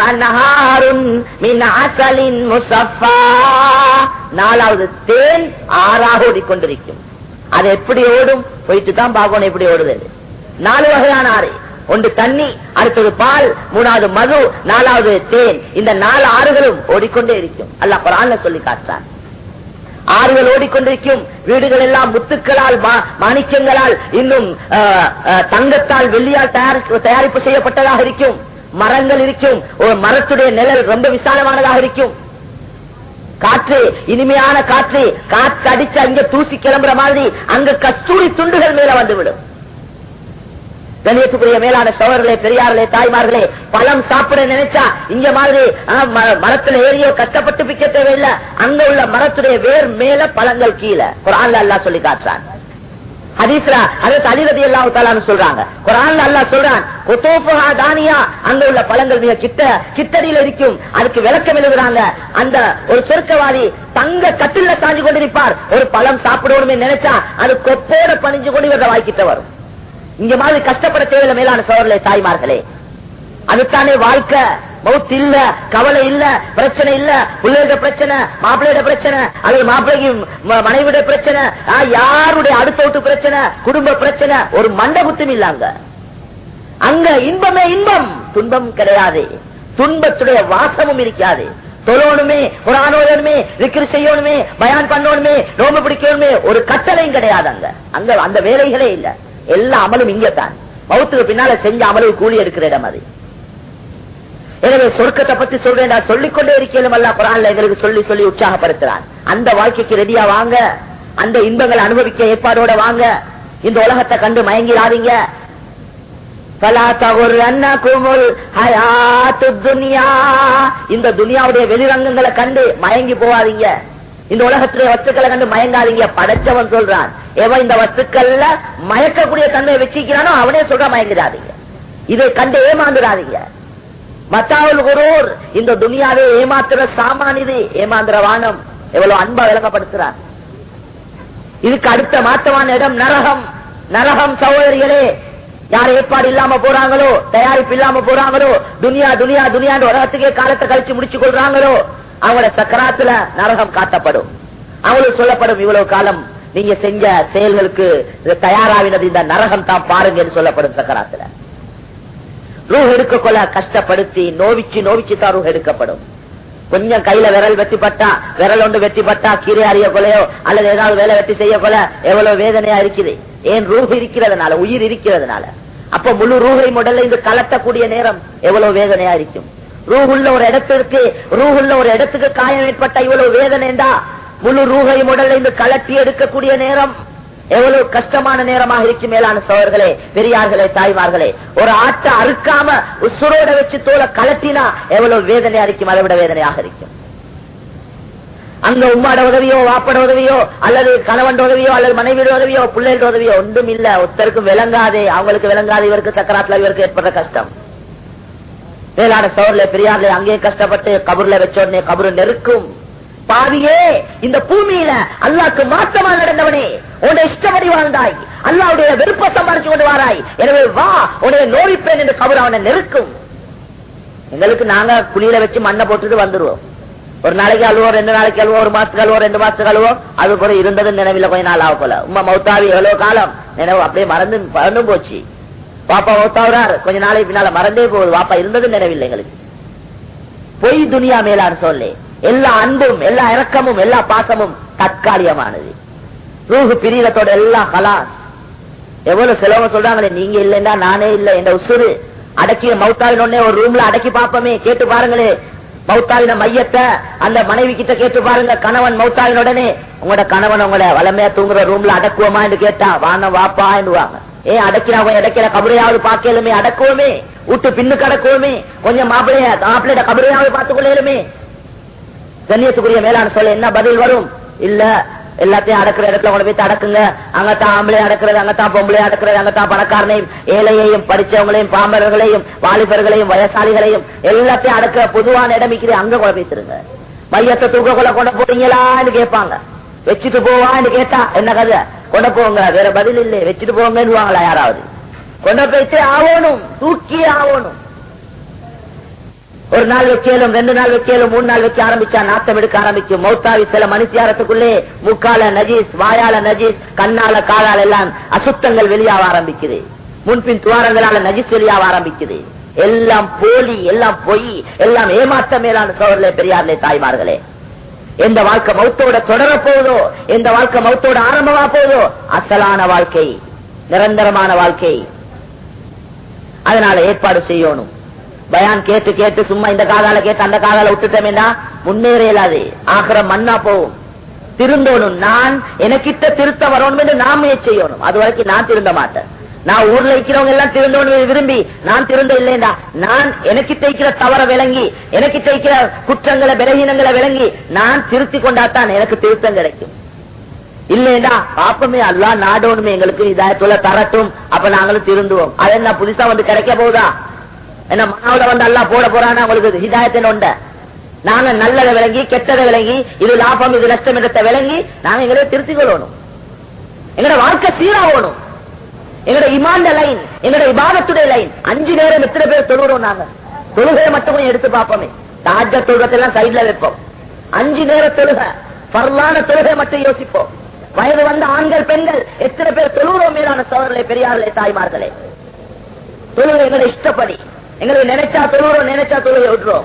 நாலாவது தேன் ஆறாக ஓடிக்கொண்டிருக்கும். அது எப்படி ஓடும் போயிட்டு தான் பார்க்கணும் எப்படி ஓடுது. 4 வகையான ஆறு, ஒன்று தண்ணி, அடுத்தது பால், மூணாவது மது, நாலாவது தேன். இந்த 4 ஆறுகளும் ஓடிக்கொண்டே இருக்கும். அல்லாஹ் குர்ஆன்ல சொல்லி காட்டுறான். ஆறுகள் ஓடிக்கொண்டிருக்கும், வீடுகள் எல்லாம் முத்துக்களால், மாணிக்கங்களால், இன்னும் தங்கத்தால், வெள்ளியால் தயாரிப்பு செய்யப்பட்டதாக இருக்கும். மரங்கள் இருக்கும், ஒரு மரத்துடைய நிழல் ரொம்ப விசாலமானதாக இருக்கும். காற்று, இனிமையான காற்று, காற்று அடிச்சு அங்க தூசி கிளம்புற மாதிரி அங்க கஸ்தூரி துண்டுகள் மேல வந்துவிடும். கண்ணியத்துக்குரிய மேலான சகோதரர்களே, பெரியார்களே, தாய்மார்களே, பழம் சாப்பிட நினைச்சா இங்க மாதிரி மரத்துல ஏறியோ கஷ்டப்பட்டு பிக்க தேவையில்லை, அங்க உள்ள மரத்துடைய வேர் மேல பழங்கள் கீழே. குர்ஆன்ல அல்லாஹ் சொல்லி காட்டுறான். ஹதீஸ்ல ஹஜ்ரத் அலி ரலியல்லாஹு தஆலா சொல்றாங்க, குர்ஆன்ல அல்லாஹ் சொல்றான், குதூஃபுஹா தானியா, அங்க உள்ள பழங்கள் மிக கிட்டடியில் இருக்கும். அதுக்கு விளக்கம் எழுதுறாங்க, அந்த ஒரு சொர்க்கவாதி தங்க கட்டில சாஞ்சு கொண்டிருப்பார், ஒரு பழம் சாப்பிடணுமே நினைச்சா அது கொப்போட பணிஞ்சு கொண்டு இவர வாய்க்கிட்ட வரும். இங்க மாதிரி கஷ்டப்பட தேவையில்லை மேலான சோழர்களே, தாய்மார்களே. அதுதானே வாழ்க்கை. மவுத் இல்ல, கவலை இல்ல, பிரச்சனை இல்ல, பிள்ளையோட பிரச்சனை, மாப்பிள்ளையோட பிரச்சனை, அல்லது மாப்பிள்ளைக்கு மனைவியோட பிரச்சனை, யாருடைய அடுத்த வீட்டு பிரச்சனை, குடும்ப பிரச்சனை, ஒரு மண்டபத்தும் இல்லாங்க. அங்க இன்பமே இன்பம், துன்பம் கிடையாது. துன்பத்துடைய வாசமும் இருக்காது. தொழணுமே, குர்ஆனோதணுமே, விக்ர் செய்யணுமே, பயான் பண்ணணுமே, நோம்பு பிடிக்கணுமே, ஒரு கட்டளையும் கிடையாது. அங்க அந்த வேலைகளே இல்ல. எல்லா அமலும் இங்கத்தான். மவுத்துக்கு பின்னால செஞ்ச அமலுக்கு கூலி எடுக்கிற இடம் அது. எனவே சொர்க்கத்தை பத்தி சொல்றேன், சொல்லிக்கொண்டே இருக்கேன். அல்ல குர்ஆன்ல எங்களுக்கு சொல்லி சொல்லி உற்சாகப்படுத்துறான். அந்த வாழ்க்கைக்கு ரெடியா வாங்க, அந்த இன்பங்களை அனுபவிக்க ஏற்பாடோட வாங்க. இந்த உலகத்தை கண்டு மயங்கிறாதீங்க. இந்த துனியாவுடைய வெளிரங்கங்களை கண்டு மயங்கி போவாதீங்க. இந்த உலகத்திலே வஸ்துக்களை கண்டு மயங்காதீங்க. படைச்சவன் சொல்றான், எவன் இந்த வஸ்துக்கள்ல மயக்கக்கூடிய தன்மையை வச்சிக்கிறானோ அவனே சொல்ற மயங்கிறாதீங்க. இதை கண்டு ஏமாந்துடாதீங்க. மத்தாவுல் குரூர், இந்த துனியாவே ஏமாத்துற சாமான், இது ஏமாந்துற வானம். எவ்வளவு அன்பா விளங்கப்படுத்துறார். இதுக்கு அடுத்த மாற்றமான இடம் நரகம். நரகம் சகோதரிகளே, யார் ஏற்பாடு இல்லாம போறாங்களோ, தயாரிப்பு இல்லாம போறாங்களோ, துனியா துனியா துனியான்னு உலகத்துக்கே காலத்தை கழிச்சு முடிச்சு கொள்றாங்களோ, அவங்களோட சக்கராத்துல நரகம் காட்டப்படும். அவங்களுக்கு சொல்லப்படும், இவ்வளவு காலம் நீங்க செஞ்ச செயல்களுக்கு தயாராவினது இந்த நரகம் தான் பாருங்க என்று சொல்லப்படும். சக்கராத்துல ரூஹ் எடுக்க கொள்ள கஷ்டப்படுத்தி நோவிச்சு தான் ரூஹ் எடுக்கப்படும். கொஞ்சம் கையில விரல் வெட்டிப்பட்டா, விரல் ஒன்று வெட்டிப்பட்டா, கீரை அறிய கொலையோ அல்லது ஏதாவது வேலை வெட்டி செய்ய கொல எவ்வளவு வேதனையா இருக்குது. ஏன்? ரூஹ் இருக்கிறதுனால, உயிர் இருக்கிறதுனால. அப்ப முழு ரூஹை முதல்ல இந்த கலட்டக்கூடிய நேரம் எவ்வளவு வேதனையா இருக்கும். ரூஹுள்ள ஒரு இடத்துக்கு காயம் ஏற்பட்ட இவ்வளவு வேதனைண்டா, முழு ரூஹை முதல்ல இந்த கலட்டி எடுக்கக்கூடிய நேரம் எவ்வளவு கஷ்டமான நேரமாக இருக்கும். மேலான சோழர்களே, பெரியார்களே, தாய்மார்களே, ஒரு ஆட்டை அறுக்காம உசுரோட வச்சு தோலை கலட்டினா எவ்வளவு வேதனையா இருக்கும், அதை விட வேதனையாக இருக்கும். அங்க உம்மாட உதவியோ, வாப்பட உதவியோ, அல்லது கணவன் உதவியோ, அல்லது மனைவியோட உதவியோ, பிள்ளைகளோட உதவியோ ஒன்றும் இல்ல. ஒருத்தருக்கும் விளங்காதே, அவங்களுக்கு விளங்காது. இவருக்கு சக்கராத்துல இவருக்கு ஏற்பட்ட கஷ்டம். மேலான சோழர்களே, பெரியார்களே, அங்கே கஷ்டப்பட்டு கபூர்ல வச்ச உடனே கபூர் நெருக்கும். பாவியே, இந்த பூமியில அல்லாஹ்க்கு மாற்றமா நடந்தவனே, உன்னை இஷ்டப்படி வாழ்ந்தாய், அல்லாஹ்வுடைய வெறுப்பை சம்பாதிச்சு கொண்டு வாராய். எனவே வா, உன்னை நோவிப்பேன் என்று கபர் அவனை நெருக்கும். எங்களுக்கு நாங்க குளியில வச்சு மண்ணை போட்டுட்டு வந்துருவோம். ஒரு நாளைக்கு அழுவோம், 2 நாளைக்கு அழுவோம், 1 மாசத்துக்கு அழுவோம், 2 மாசத்துக்கு அழுவோம். அது கூட இருந்தது நினைவில் கொஞ்ச நாள் ஆக போல. உமா மௌத்தாவி எவ்வளவு காலம் நினைவு அப்படியே மறந்து போச்சு. பாப்பா மௌத்தாவுறார், கொஞ்ச நாளைக்கு பின்னால மறந்தே போகுது. பாப்பா இருந்தது நினைவில்லை எங்களுக்கு. பொய் துனியா மேலான்னு சொல்லி எல்லா அன்பும், எல்லா இரக்கமும், எல்லா பாசமும் தற்காலிகமானது. ரூஹு பிரியத்தோட எல்லா கலாஸ். எவ்வளவு செலவு சொல்றாங்களே, நீங்க இல்லைன்னா நானே இல்லை என்ற உசுறு அடக்கிய மௌத்தாவின் ஒன்னே ஒரு ரூம்ல அடக்கி பாப்பமே. கேட்டு பாருங்களே, மௌத்தாவின மையத்தை அந்த மனைவி கிட்ட கேட்டு பாருங்க. கணவன் மௌத்தாவின் உடனே உங்களோட கணவன் உங்களோட வளமையா தூங்குற ரூம்ல அடக்குவோமா என்று கேட்டா வான வாப்பா என்றுவாங்க. ஏன் அடக்கினா அடக்கிற கபரையாவது பார்க்கலுமே, அடக்குவோமே, விட்டு பின்னுக்கு அடக்குவோமே, கொஞ்சம் மாப்பிள்ளையோட கபரையாவது பார்த்துக் கொள்ளலுமே. கண்ணியத்துக்குரிய மேலான சொல்ல என்ன பதில் வரும்? இல்ல, எல்லாத்தையும் அடக்குற இடத்துல கொண்டு போய் அடக்குங்க. அங்கத்தான் ஆம்பளை அடக்குறது, அங்கத்தான் பொம்பளை அடக்குறது, அங்கத்தான் பணக்காரனையும் ஏழையையும் படிச்சவங்களையும் பாமரர்களையும் வாலிபர்களையும் வயசாளிகளையும் எல்லாத்தையும் அடக்குற பொதுவான இடம் இருக்கிறது, அங்க கொண்டு போய்த்துருங்க. மையத்தை தூக்க கொண்டு போறீங்களான்னு கேட்பாங்க. வச்சுட்டு போவான்னு கேட்டா என்ன கதை? கொண்டு போங்க, வேற பதில் இல்லை, வச்சுட்டு போங்கன்னு யாராவது கொண்டு போயிட்டு ஆகணும், தூக்கி ஆகணும். ஒரு நாள் வைக்கலும், 2 நாள் வைக்கலும், 3 நாள் வச்சு ஆரம்பிச்சா நாட்டம் எடுக்க ஆரம்பிக்கும். மௌத்தாவி சில மணித்தியாரத்துக்குள்ளே முக்கால நஜீஸ், வாயால நஜீஸ், கண்ணால காலால எல்லாம் அசுத்தங்கள் வெளியாக ஆரம்பிக்குது. முன்பின் துவாரங்களால நஜீஸ் வெளியாக ஆரம்பிக்குது. எல்லாம் போலி, எல்லாம் பொய், எல்லாம் ஏமாற்ற. மேலான சோழர்களே, பெரியார்களே, தாய்மார்களே, எந்த வாழ்க்கை மௌத்தோட தொடர போவதோ, எந்த வாழ்க்கை மௌத்தோட ஆரம்பமா போவதோ அசலான வாழ்க்கை, நிரந்தரமான வாழ்க்கை. அதனால ஏற்பாடு செய்யணும். பயான் கேட்டு கேட்டு சும்மா இந்த காதால கேட்டு அந்த காதால விட்டுட்டோம்னா முன்னேற இயலாது. ஆகிற மண்ணா போகும். திருந்தோணும். நான் எனக்கிட்ட திருத்த வரணும் என்று நாமே செய்யணும். அது வரைக்கும் நான் திருந்த மாட்டேன். நான் ஊர்ல இருக்கிறவங்க எல்லாம் திருந்தோன்னு விரும்பி நான் திருந்த இல்லைண்டா, நான் எனக்கு தைக்கிற தவற விளங்கி, எனக்கு தைக்கிற குற்றங்களை பலகீனங்களை விளங்கி நான் திருத்தி கொண்டாத்தான் எனக்கு திருத்தம் கிடைக்கும். இல்லையா பாப்பமே அல்லா நாடோனுமே எங்களுக்கு இதாயத்துல தரட்டும், அப்ப நாங்களும் திருந்துவோம். அது என்ன புதுசா வந்து கிடைக்க போகுதா? என்ன மனாவில வந்து அல்லா போட போறான்னா உங்களுக்கு ஹிதாயத்தின் உண்ட. நாங்க நல்லதை விளங்கி கெட்டதை விளங்கி இது லாபம் இது நஷ்டம் இடத்தை விளங்கி நாங்க எங்களை திருத்திக் கொள்ளணும். எங்களோட வாழ்க்கை சீராகணும். எங்களோட இமாண்ட லைன், எங்களோட இபாதத்துடைய லைன். 5 நேரம் எத்தனை பேர் தொழுகிறோம்? நாங்க தொழுகையை மட்டும் எடுத்து பார்ப்போமே. தாஜ்ஜத் தொழுகத்தெல்லாம் சைட்ல வைப்போம். 5 நேர தொழுகை பரலான தொழுகை மட்டும் யோசிப்போம். வயது வந்த ஆண்கள் பெண்கள் எத்தனை பேர் தொழுகிறோம்? மேலான சோதரர்களே, பெரியார்களே, தாய்மார்களே, தொழுகை எங்களை இஷ்டப்படி எங்களுக்கு நினைச்சா தொழுகிறோம், நினைச்சா தொழுகை விட்டுறோம்.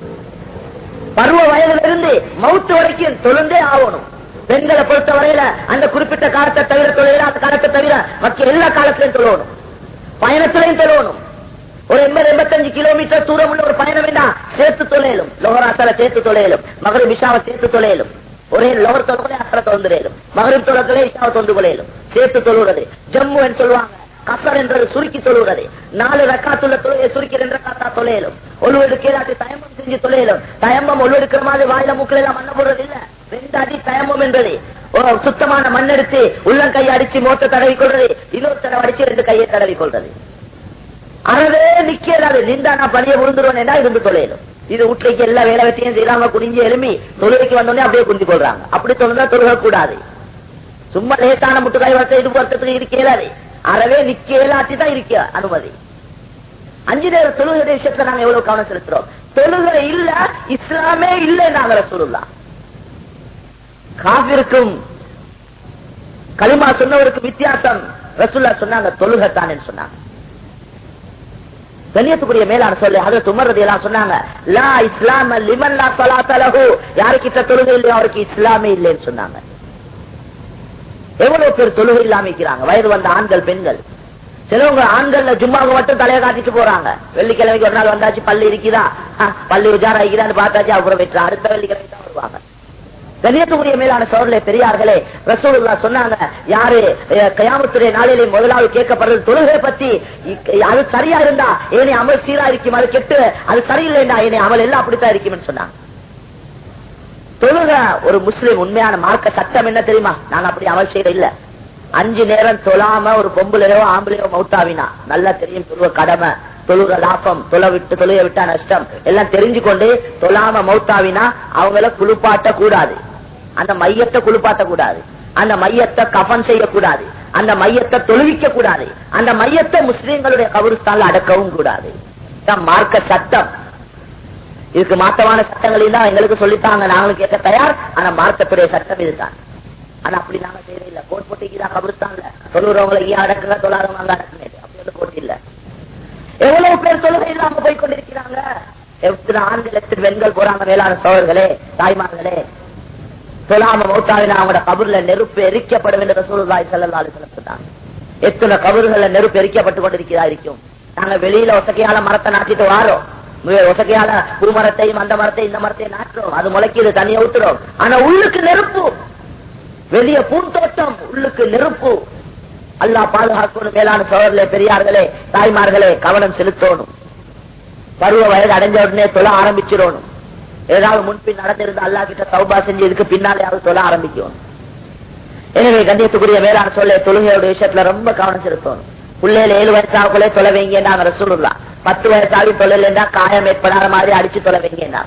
பருவ வயதுல இருந்து மவுத்து வரைக்கும் தொழுந்தே ஆகணும். பெண்களை பொறுத்த வரையில அந்த குறிப்பிட்ட காலத்தை தவிர தொழில அந்த காலத்தை தவிர மற்ற எல்லா காலத்திலையும் தொழணும். பயணத்திலையும் தொழணும். ஒரு 80-85 கிலோமீட்டர் தூரம் உள்ள ஒரு பயணம் வேண்டாம் சேர்த்து தொலையிலும். லோகராசால சேர்த்து தொலையிலும், மகரிப் இஷாவை சேர்த்து தொலையிலும். ஒரே லோகர் தொழுகை அசர தொழுந்துரையிலும், மகரிப் தொழுகை இஷாவை தொந்து கொள்ளையிலும் சேர்த்து தொழுகிறது. ஜம்மு என்று சொல்லுவாங்க. கசர் என்றது சுருக்கி தொழுகிறது. 4 ரக்காத்துள்ள தொழுகை சுருக்கி 2 ரக்காத்தா தொலையிலும். ஒழுவெடு கீழாட்டி தயம்பம் செஞ்சு தொலையிலும். தயம்பம் ஒழுவெடுக்கிற மாதிரி வாயில மூக்கில எல்லாம் மண்ண போடுறது இல்ல. 2 அடி தயம்பம் என்பது சுத்தமான மண் எடுத்து உள்ளம் கையை அடிச்சு மோத்த தடவி கொள்றது, இன்னொரு தடவை அடிச்சு 2 கையை தடவி கொள்றது. அறவே நிக்கிறாரு. நின்றா நான் பணியை விழுந்துருவேன் என்றா இருந்து தொலையிலும். இது வீட்டுக்கு எல்லா வேலை வெட்டியும் செய்யறாங்க. குடிஞ்சு எலும்பி தொழுகைக்கு வந்தோடனே அப்படியே குந்தி கொள்றாங்க. அப்படி தொழுந்தா தொழுக கூடாது. சும்மா லேசான முட்டுக்காய் வளர்த்த இது வருத்தத்துக்கு இருக்கலாது. அறவே நிக்கலாட்டி தான் இருக்க அனுமதி. 5 நேர தொழுகை விஷயத்துல நாங்க எவ்வளவு கவனம் செலுத்துறோம்? தொழுகை இல்ல, இஸ்லாமே இல்லை. நாங்க ரசூலுல்லாஹ் காஃபிருக்கும் கலிமா சொன்னவருக்கு வித்தியாசம் ரசூலுல்லாஹ் சொன்னாங்க தொழுகத்தான் சொன்னாங்க. கண்ணியத்துக்குரிய மேலான சொல்லு ஹஜ்ரத் உமர் ரலியல்லாஹு அன்ஹு சொன்னாங்க, லா இஸ்லாம லிமன் லா ஸலாத லஹு, யாருக்கிட்ட தொழுகை இல்லையோ அவருக்கு இஸ்லாமே இல்லைன்னு சொன்னாங்க. எவ்வளவு பேர் தொழுகை இல்லாம இருக்கிறாங்க? வயது வந்த ஆண்கள் பெண்கள். சிலவங்க ஆண்கள் ஜும்மாவுக்கு மட்டும் தலையை காட்டிட்டு போறாங்க. வெள்ளிக்கிழமைக்கு ஒரு நாள் வந்தாச்சு பள்ளி இருக்குதா, பள்ளி உஜாரா இருக்கிறான்னு பார்த்தாச்சு, அப்புறம் வெற்றா அடுத்த வெள்ளிக்கிழமை தான் வருவாங்க. கண்ணியத்துக்குரிய மேலான சோழர்களே, பெரியார்களே, ரசூலுல்லாஹ் சொன்னாங்க, யாரு கியாமத்துடைய நாளிலே முதலாவது கேட்கப்படுறது தொழுகை பத்தி. அது சரியா இருந்தா ஏனே அமல் சீரா இருக்கும், அது கெட்டு அது சரியில்லைண்டா ஏனே அமல் எல்லாம் அப்படித்தான் இருக்கும்னு சொன்னாங்க. தொழுக ஒரு முஸ்லிம் உண்மையான மார்க்க சட்டம் என்ன தெரியுமா? நான் அப்படி அமல் செய்யற இல்ல. 5 நேரம் தொழாம ஒரு பொம்புலையோ ஆம்பளையோ மௌத்தாவினா நல்லா தெரியும் தொழுவ கடமை, தொழுக லாபம், தொழுகை விட்டா நஷ்டம் எல்லாம் தெரிஞ்சு கொண்டு தொழாம மௌத்தாவினா அவங்கள குளிப்பாட்ட கூடாது. அந்த மையத்தை குளிப்பாட்ட கூடாது. அந்த மையத்தை கஃன் செய்யக்கூடாது. அந்த மையத்தை தொழுவிக்க கூடாது. அந்த மையத்தை முஸ்லிம்களுடைய கபரிஸ்தான்ல அடக்கவும் கூடாது. மார்க்க சட்டம். இதுக்கு மாற்றமான சட்டங்கள் தான் எங்களுக்கு சொல்லித்தாங்க, நாங்களும் கேட்க தயார். ஆனா மார்க்கத்துடைய சட்டம் இதுதான். ஆனா அப்படி நாங்க செய்யல. கோட் போட்டிக்குதான் கபரிஸ்தான்ல தொழுறவங்களை ஏன் அடக்குங்க, தொழாதவங்க அடக்குங்க, அப்படி வந்து கோட் இல்ல. எவ்வளவு பேர் தொழுகை இல்லாம போய் கொண்டிருக்கிறாங்க. எத்தனை ஆண்கள் எத்தனை பெண்கள் போறாங்க. மேலான சோழர்களே, தாய்மார்களே, தொழாம மௌத்தாவினா அவங்களோட கபர்ல நெருப்பு எரிக்கப்படும் என்று ரசூலுல்லாஹி ஸல்லல்லாஹு அலைஹி வஸல்லம் சொன்னாங்க. எத்தனை கபர்கள்ல நெருப்பு எரிக்கப்பட்டு கொண்டிருக்கிறதா இருக்கும். நாங்க வெளியில ஒசக்கையால மரத்தை நாட்டிட்டு வாரோம். ஒசக்கையால பூ மரத்தையும் அந்த மரத்தையும் இந்த மரத்தையும் நாட்டுறோம். அது முளைக்கிது, தண்ணியை ஊத்துறோம். ஆனா உள்ளுக்கு நெருப்பு. வெளிய பூந்தோட்டம், உள்ளுக்கு நெருப்பு. அல்லாஹ் பாதுகாக்கணும். மேலான சோழர்களே, பெரியார்களே, தாய்மார்களே, கவனம் செலுத்தணும். பருவ வயது அடைஞ்ச உடனே தொழ ஆரம்பிச்சிடணும். ஏதாவது முன்பின் நடந்திருந்த அல்லாஹ் கிட்ட தௌபா செஞ்சு இதுக்கு பின்னாலேயாவது தொழ ஆரம்பிக்கணும். எனவே கண்ணியத்துக்குரிய மேலான சொல்ல தொழுகையோட விஷயத்துல ரொம்ப கவனம் செலுத்தணும். பிள்ளையில 7 வயசாவுக்குள்ளே தொலை வைங்க நாங்க ரசூலுல்லாஹ். 10 வயசாகி தொழில் காயம் ஏற்படாத மாதிரி அடிச்சு தொலை வைங்க.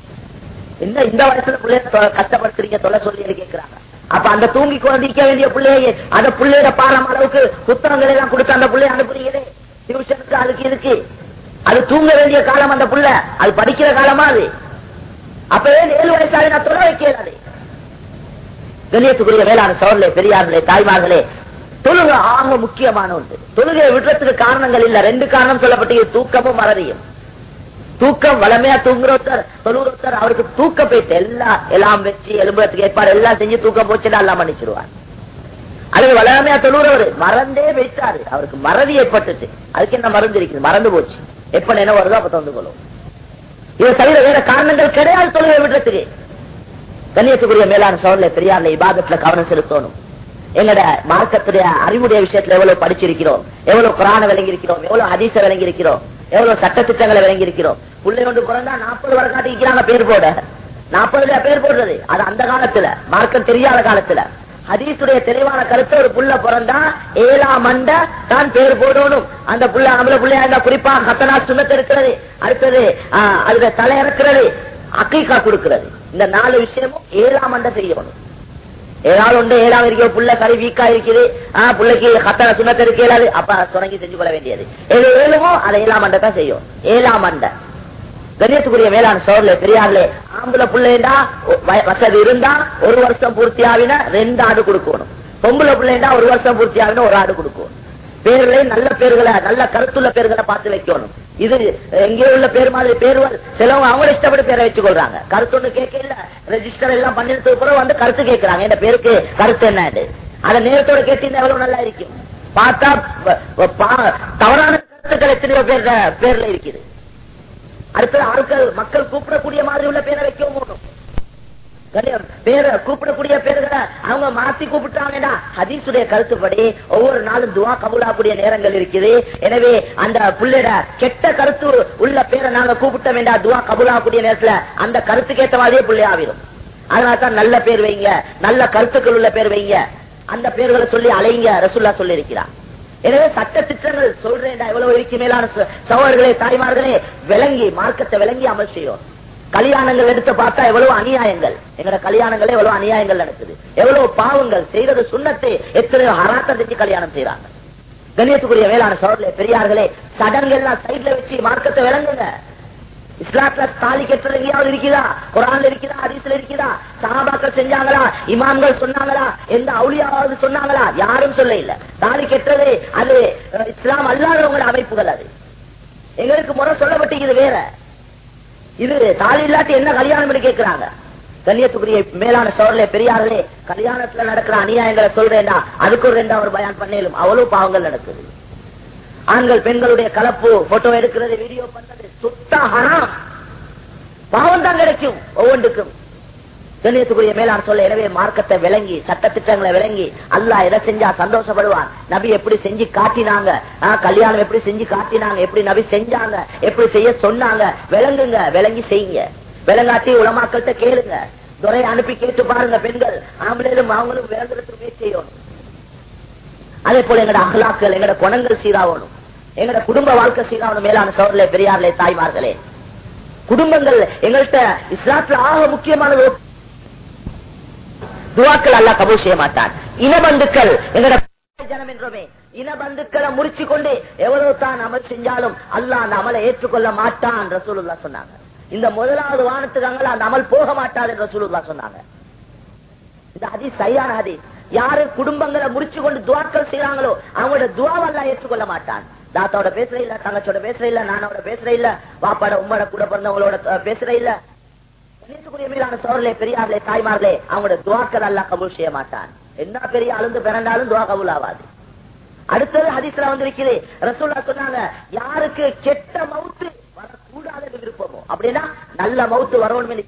இந்த வயசுல பிள்ளைய கஷ்டப்படுத்துறீங்க தொலை சொல்லி கேட்கிறாங்க. அப்ப அந்த தூங்கி கொண்டிருக்க வேண்டிய பிள்ளைய அந்த பிள்ளையோட பாரம் அளவுக்கு புத்தகங்கள் எல்லாம் கொடுத்து அந்த பிள்ளைய அனுப்புறீங்களே டியூஷனுக்கு, அதுக்கு இதுக்கு. அது தூங்க வேண்டிய காலம் அந்த புள்ள, அது படிக்கிற காலமா அது. அப்பவே 7 வயசாக நான் தொலை வைக்கிறாரு. கண்ணியத்துக்குரிய மேலான சோழர்களே, பெரியார்களே, தாய்மார்களே, தொழுகை ஆக முக்கியமான ஒன்று. தொழுகையை விடுறதுக்கு காரணங்கள் இல்ல. 2 காரணம் சொல்லப்பட்டு, தூக்கமும் மறதியும். தூக்கம் வளமையா தூங்குறோத்தர் தொழுகிறோத்தர் அவருக்கு தூக்க போயிட்டு எல்லாம் வச்சு எலும்புறதுக்கு ஏற்பாடு எல்லாம் செஞ்சு தூக்கம் போச்சுன்னா எல்லாம் மன்னிச்சிருவார். அல்லது வளமையா தொழுகிறவர் மறந்தே வைத்தாரு, அவருக்கு மறதி ஏற்பட்டுச்சு. அதுக்கு என்ன மருந்து இருக்குது, மறந்து போச்சு. எப்ப நினைவு வருதோ அப்ப தந்து கொள்ளும். இதை தவிர வேற காரணங்கள் கிடையாது தொழுகை விடுறதுக்கு. கண்ணியத்துக்குரிய மேலான சோழர்களே, பெரியார்ல இபாதத்துல கவனம் செலுத்தணும். எங்கட மார்க்கத்துடைய அறிவுடைய விஷயத்துல எவ்வளவு படிச்சிருக்கிறோம், எவ்வளவு குரான விளங்கி இருக்கிறோம், எவ்வளவு ஹதீஸ விளங்கி இருக்கிறோம், எவ்வளவு சட்ட திட்டங்களை விளங்கி இருக்கிறோம். பிள்ளை ஒன்று பிறந்தா 40 வரை காட்டிக்கிறாங்க பேர் போட. 40 பேர் போடுறது அது அந்த காலத்துல மார்க்கம் தெரியாத காலத்துல. ஹதீஸுடைய தெளிவான கருத்து, ஒரு புள்ள பிறந்தா 7ஆம் மண்டை தான் பேர் போடணும். அந்த புள்ள நம்மள பிள்ளையா இருந்தா குறிப்பா ஹத்தனா சுன்னத் இருக்கிறது, அடுத்தது அதுல தலை இறக்கிறது, அக்கீகா கொடுக்கிறது. இந்த 4 விஷயமும் 7ஆம் மண்டை செய்யணும். ஏதாவது ஒன்று 7ஆம் இருக்க புள்ள கறி வீக்கா இருக்குது, பிள்ளைக்கு ஹத்தனா சுன்னத் இருக்காது, அப்ப தொடங்கி செஞ்சு கொள்ள வேண்டியது. எது 7மோ அதை 7ஆம் மண்டை தான் செய்யும். 7ஆம் மண்டை கண்ணியத்துக்குரிய மேலான சோழர்களே பெரியார்களே, ஆம்பளை பிள்ளைண்டா வசதி இருந்தா 1 வருஷம் பூர்த்தியாவின 2 ஆடு கொடுக்கணும். பொம்பளை பிள்ளைண்டா 1 வருஷம் பூர்த்தியாவின 1 ஆடு கொடுக்கணும். பேர்களை நல்ல பேர்களை, நல்ல கருத்துள்ள பேர்களை பார்த்து வைக்கணும். இது எங்கே உள்ள பேர் மாதிரி பேர்கள் சிலவங்க அவங்க இஷ்டப்பட்டு பேரை வச்சுக் கொள்றாங்க. கருத்து ஒண்ணு கேட்க இல்ல, ரெஜிஸ்டர் எல்லாம் பண்ணிட்டு பிறகு வந்து கருத்து கேட்கிறாங்க, இந்த பேருக்கு கருத்து என்ன, அதை நேரத்தோட கேட்டீங்கன்னா எவ்வளவு நல்லா இருக்கும். பார்த்தா தவறான கருத்துக்கள் எத்தனையோ பேர்ல இருக்குது. அடுத்தது ஆட்கள் மக்கள் கூப்பிடக்கூடிய மாதிரி உள்ள பேரை வைக்கவும் போகணும். பேரை கூப்பிடக்கூடிய பேர்களை அவங்க மாத்தி கூப்பிட்டாங்கன்னா ஹதீஸுடைய கருத்துப்படி ஒவ்வொரு நாளும் துவா கபூலாக்கூடிய நேரங்கள் இருக்குது. எனவே அந்த புள்ளைட கெட்ட கருத்து உள்ள பேரை நாங்க கூப்பிட்ட வேண்டாம், துவா கபூலாக்கூடிய நேரத்துல அந்த கருத்துக்கு ஏற்ற மாதிரியே புள்ளையாவிடும். அதனால்தான் நல்ல பேர் வைங்க, நல்ல கருத்துக்கள் உள்ள பேர் வைங்க, அந்த பேர்களை சொல்லி அலைங்க ரசூலுல்லாஹ் சொல்லி இருக்கிறார். எனவே சட்ட திட்டங்கள் சொல்றேன் எவ்வளவு இருக்கு. மேலான சகோதரர்களே தாய்மார்களே, விளங்கி மார்க்கத்தை விளங்கி அமல் செய்யும். கல்யாணங்கள் எடுத்து பார்த்தா எவ்வளவு அநியாயங்கள், எங்கட கல்யாணங்களே எவ்வளவு அநியாயங்கள் நடக்குது, எவ்வளவு பாவங்கள் செய்யறது சுண்ணத்தை எத்தனையோ ஹராத்த செஞ்சு கல்யாணம் செய்யறாங்க. கண்ணியத்துக்குரிய மேலான சகோதரர்களே பெரியார்களே, சடங்கெல்லாம் சைட்ல வச்சு மார்க்கத்தை விளங்குங்க. இஸ்லாத்துல தாலி கெட்டுறது எங்கேயாவது இருக்குதா? குர்ஆன்ல இருக்குதா? ஹதீஸ்ல இருக்குதா? சஹாபாக்கள் செஞ்சாங்களா? இமாம்கள் சொன்னாங்களா? எந்த அவுலியாவது சொன்னாங்களா? யாரும் சொல்ல இல்ல. தாலி கெட்டுறது அது இஸ்லாம் அல்லாதவங்களோட அமைப்புகள். அது எங்களுக்கு முறை சொல்லப்பட்டு வேற. இது தாலி இல்லாட்டி என்ன கல்யாணம் என்று கேட்கிறாங்க. கண்ணியத்துக்குரிய மேலான சோழர்களே பெரியார்களே, கல்யாணத்துல நடக்கிற அநியாயங்களை சொல்றேன்னா அதுக்கு ஒரு 2 பயான் பண்ணேலும் அவ்வளவு பாவங்கள் நடக்குது. ஆண்கள் பெண்களுடைய கலப்பு, போட்டோ எடுக்கிறது, வீடியோ பண்றது சுத்த ஹராம், பாவம் தான் கிடைக்கும் ஒவ்வொன்றுக்கும். கண்ணியத்துக்குரிய மேலான சொல்ல, எனவே மார்க்கத்தை விளங்கி சட்ட திட்டங்களை விளங்கி அல்லாஹ் எதை செஞ்சா சந்தோஷப்படுவான், நபி எப்படி செஞ்சு காட்டினாங்க, கல்யாணம் எப்படி செஞ்சு காட்டினாங்க, எப்படி நபி செஞ்சாங்க, எப்படி செய்ய சொன்னாங்க, விளங்குங்க, விளங்கி செய்யுங்க. விளங்காட்டி உலமாக்கள்கிட்ட கேளுங்க, துறை அனுப்பி கேட்டு பாருங்க. பெண்கள் ஆம்பளையும் அவங்களும் விளங்குறதுக்கு முயற்சி செய்யணும். அதே போல எங்கட அகலாக்கள், எங்கட குணங்கள் சீராகணும், எங்கட குடும்ப வாழ்க்கை சீராகணும். மேலான சகோதரர்களே பெரியார்களே தாய்மார்களே, குடும்பங்கள் எங்கள்கிட்ட இஸ்லாத்துல ஆக முக்கியமானது. துவாக்கள் அல்லாஹ் கபூல் செய்ய மாட்டான். இனபந்துக்கள் எங்கட ஜனம் என்றோமே, இனபந்துக்களை முறிச்சு கொண்டு எவ்வளவு தான் அமல் செஞ்சாலும் அல்லாஹ் அந்த அமலை ஏற்றுக்கொள்ள மாட்டான் ரசூலுல்லாஹ் சொன்னாங்க. இந்த முதலாவது வானத்துக்கு அங்கே அந்த அமல் போக மாட்டாது ரசூலுல்லாஹ் சொன்னாங்க. இந்த ஹதீஸ் சரியான ஹதீஸ். யாரு குடும்பங்களை முறிச்சு கொண்டு துவாக்கள் செய்யறாங்களோ அவங்களோட துவாவெல்லாம் ஏற்றுக்கொள்ள மாட்டான். தாத்தாவோட பேசுற இல்ல, தங்கச்சோட பேசுற இல்ல, நானோட பேசுற இல்ல, பாப்பாட உம்மோட கூட பிறந்தவங்களோட பேசுற இல்ல. மேலான சோழர்களே பெரியார்களே தாய்மார்களே, அவங்களோட துவாக்கள் அல்லாஹ் கபூல் செய்ய மாட்டான். என்ன பெரிய அழுந்து பிறந்தாலும் துவா கபூல் ஆகாது. அடுத்தது ஹதீஸ்ல வந்திருக்குது, ரசூலுல்லாஹ் சொன்னாங்க, யாருக்கு கெட்ட மவுத்து வரக்கூடாது விருப்பமோ அப்படின்னா நல்ல மவுத்து வரணும்,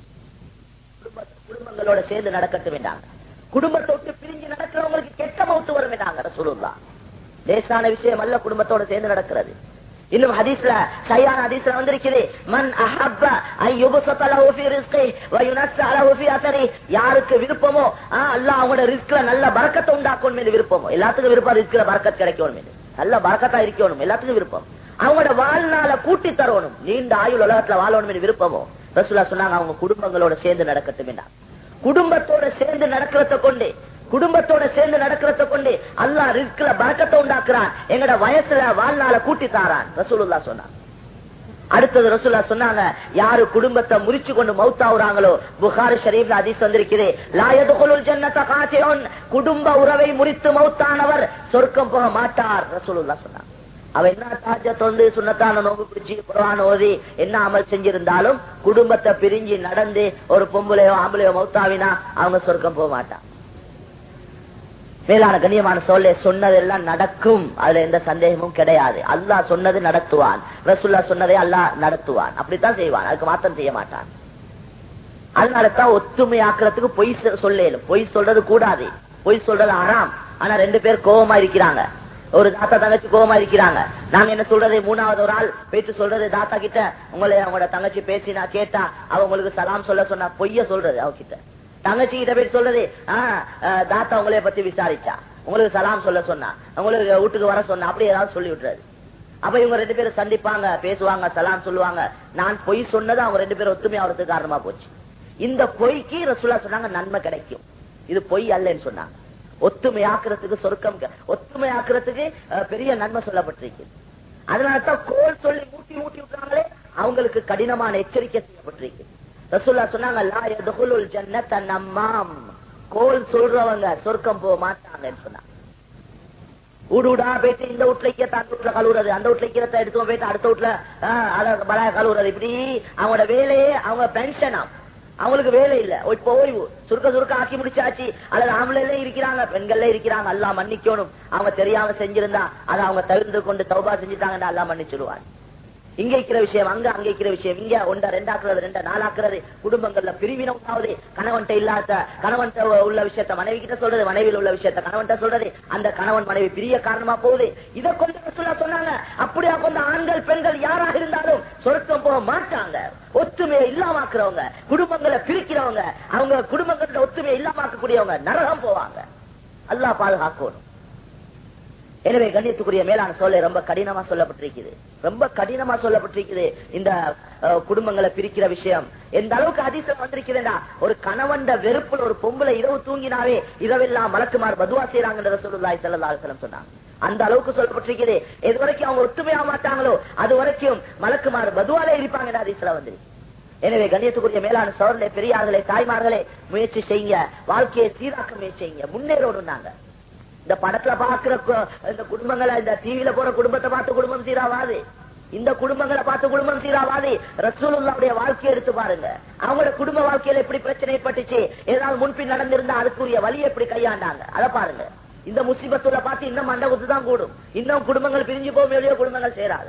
குடும்பங்களோட சேர்ந்து நடக்கட்டு வேண்டாங்க. குடும்பத்தை விட்டு பிரிஞ்சு நடக்கிறவங்களுக்கு கெட்ட மவுத்து வரும் வேண்டாங்க ரசூலுல்லாஹ். லேசான விஷயம் அல்ல குடும்பத்தோட சேர்ந்து நடக்கிறது. இன்னும் ஹதீஸ்ல சையான ஹதீஸ்ல வந்திருக்குது, மன் அஹப்ப அன் யுபஸத லஹு ஃபீ ரிஸ்கி வ யுனஸ்ஸ லஹு ஃபீ அஸரி, யாருக்கு விருப்பமோ அல்லாஹ் அவங்களோட ரிஸ்க்ல நல்ல பரக்கத்தை உண்டாக்கணும் என்று விருப்பமோ, எல்லாத்துக்கும் விருப்பம் ரிஸ்க்ல பரக்கத் கிடைக்கணும் என்று, நல்ல பரக்கத்தா இருக்கணும், எல்லாத்துக்கும் விருப்பம். அவங்களோட வாழ்நாள கூட்டி தரணும், நீண்ட ஆயுள் உலகத்துல வாழணும் என்று விருப்பமோ, ரசூலுல்லாஹ் சொன்னாங்க அவங்க குடும்பங்களோட சேர்ந்து நடக்கட்டும் வேண்டாம். குடும்பத்தோட சேர்ந்து நடக்கிறத கொண்டு, குடும்பத்தோட சேர்ந்து நடக்கிறத கொண்டு அல்லாஹ் ரிஸ்க்ல பரக்கத்தை உண்டாக்குறான், எங்கட வயசுல வாழ்நாள கூட்டி தாரான் ரசூலுல்லாஹ் சொன்னாங்க. அடுத்தது ரசூலுல்லாஹ் சொன்னாங்க, யாரு குடும்பத்தை முறிச்சு கொண்டு மௌத்தாவுறாங்களோ, புகாரி ஷரீஃப்ல ஹதீஸ் வந்திருக்குது, லா யதுகுலுல் ஜன்னத காத்தியுன், குடும்ப உறவை முறித்து மௌத்தானவர் சொர்க்கம் போக மாட்டார் ரசூலுல்லாஹ் சொன்னாங்க. அவ என்ன தாஜத் வந்து சுன்னத்தான நோம்பு பிடிச்சி குர்ஆன் ஓதி என்ன அமல் செஞ்சிருந்தாலும் குடும்பத்தை பிரிஞ்சு நடந்து ஒரு பொம்பளையோ ஆம்பளையோ மௌத்தாவினா அவங்க சொர்க்கம் போக மாட்டான். மேலான கண்ணியமான சொல்லே, சொன்னதெல்லாம் நடக்கும், அதுல எந்த சந்தேகமும் கிடையாது. அல்லாஹ் சொன்னது நடத்துவான், ரசூலுல்லாஹ் சொன்னதை அல்லாஹ் நடத்துவான், அப்படித்தான் செய்வான், அதுக்கு மாற்றம் செய்ய மாட்டான். அதனாலதான் ஒத்துமை ஆக்கிறதுக்கு பொய் சொல்லும், பொய் சொல்றது கூடாது, பொய் சொல்றது ஹராம். ஆனா 2 பேர் கோபமா இருக்கிறாங்க, ஒரு தாத்தா தங்கச்சி கோபமா இருக்கிறாங்க, நாங்க என்ன சொல்றது, 3வது ஒரு ஆள் பேச்சு சொல்றது தாத்தா கிட்ட, உங்களை அவங்களோட தங்கச்சி பேசினா கேட்டா அவங்களுக்கு சலாம் சொல்ல சொன்னா பொய்ய சொல்றது அவகிட்ட. தங்கச்சி கிட்ட போய் சொல்றது, தாத்தா உங்களைய பத்தி விசாரிச்சா, உங்களுக்கு சலாம் சொல்ல சொன்னா, உங்களுக்கு வீட்டுக்கு வர சொன்னா, அப்படி ஏதாவது சொல்லி விட்டுறாரு. அப்ப இவங்க 2 பேரும் சந்திப்பாங்க, பேசுவாங்க, சலாம் சொல்லுவாங்க. நான் பொய் சொன்னது அவங்க 2 பேரும் ஒத்துமை ஆகிறதுக்கு காரணமா போச்சு. இந்த பொய்க்கு ரசூலா சொன்னாங்க நன்மை கிடைக்கும், இது பொய் அல்லன்னு சொன்னாங்க. ஒத்துமையாக்குறதுக்கு சொர்க்கம், ஒத்துமையாக்குறதுக்கு பெரிய நன்மை சொல்லப்பட்டிருக்கு. அதனாலதான் கோல் சொல்லி மூட்டி மூட்டி விட்டாங்களே, அவங்களுக்கு கடினமான எச்சரிக்கை செய்யப்பட்டிருக்கு. ரசூலா சொன்னாங்க லா யதுகுலுல் ஜன்னத நம்மாம், கோல் சொல்றவங்க சொர்க்கம் போக மாட்டாங்கன்னு சொன்னாங்க. ஊடுடா போயிட்டு இந்த வீட்டுல அந்த வீட்டுல கழுவுறது, அந்த வீட்டுல எடுத்து போயிட்டு அடுத்த வீட்டுல பலாய கழுவுறது, இப்படி அவங்களோட வேலையே அவங்க பென்ஷனா, அவங்களுக்கு வேலை இல்ல, இப்ப ஓய்வு சுருக்க ஆக்கி முடிச்சாச்சு. அல்லது ஆம்பளைல இருக்கிறாங்க, பெண்கள்ல இருக்கிறாங்க, எல்லாம் மன்னிக்கணும். அவங்க தெரியாம செஞ்சிருந்தா அதை அவங்க தவிர்த்து கொண்டு தௌபா செஞ்சுட்டாங்கன்னா எல்லாம் மன்னிச்சிடுவாங்க. இங்க இருக்கிற விஷயம் அங்க, அங்க இருக்கிற விஷயம் இங்க, 1 2 ஆக்குறது 2 4 ஆக்குறது, குடும்பங்கள்ல பிரிவினம் உண்டாவது, கணவன்கிட்ட இல்லாத கணவன்கிட்ட உள்ள விஷயத்த மனைவி கிட்ட சொல்றது, மனைவியில் உள்ள விஷயத்த கணவன்கிட்ட சொல்றது, அந்த கணவன் மனைவி பிரிய காரணமா போகுது. இதை கொண்டு ரசூலா சொன்னாங்க அப்படியா கொண்ட ஆண்கள் பெண்கள் யாராக இருந்தாலும் சொர்க்கம் போக மாட்டாங்க. ஒத்துமையை இல்லாமக்கிறவங்க, குடும்பங்களை பிரிக்கிறவங்க, அவங்க குடும்பங்களோட ஒத்துமையை இல்லாமக்கக்கூடியவங்க நரகம் போவாங்க. அல்லாஹ் பாதுகாக்கணும். எனவே கண்ணியத்துக்குரிய மேலான சொல்ல ரொம்ப கடினமா சொல்லப்பட்டிருக்குது, ரொம்ப கடினமா சொல்லப்பட்டிருக்குது. இந்த குடும்பங்களை பிரிக்கிற விஷயம் எந்த அளவுக்கு அதிசயம் வந்திருக்கிறதா, ஒரு கணவன் வெறுப்புல ஒரு பொம்பளை இரவு தூங்கினாவே இரவெல்லாம் மலக்குமார் பதுவா செய்யறாங்க ரசூலுல்லாஹி ஸல்லல்லாஹு அலைஹி வஸல்லம் சொன்னாங்க. அந்த அளவுக்கு சொல்லப்பட்டிருக்கிறது. எது வரைக்கும் அவங்க ஒத்துமையா மாட்டாங்களோ அது வரைக்கும் மலக்குமார் பதுவாலே இருப்பாங்க ஹதீஸ்ல வந்து. எனவே கண்ணியத்துக்குரிய மேலான சோழர்களே, பெரியார்களே, தாய்மார்களே, முயற்சி செய்யுங்க, வாழ்க்கையை சீராக்க முயற்சி செய்யுங்க, முன்னேறோடுனாங்க. இந்த படத்துல பாக்குற இந்த குடும்பங்களை, இந்த டிவியில போற குடும்பத்தை பார்த்து குடும்பம் சீராவாது, இந்த குடும்பங்களை பார்த்து குடும்பம் சீராவாது. ரசூலுல்லாஹ்வுடைய வாழ்க்கையை எடுத்து பாருங்க, அவங்களோட குடும்ப வாழ்க்கையில எப்படி பிரச்சனை ஏற்பட்டுச்சு, ஏதாவது முன்பின் நடந்திருந்தா அதுக்குரிய வழியை எப்படி கையாண்டாங்க, அதை பாருங்க. இந்த முசீபத்துல பார்த்து இன்னும் மண்டபத்து தான் கூடும், இன்னும் குடும்பங்கள் பிரிஞ்சு போகும், வெளியே குடும்பங்கள் சேராது.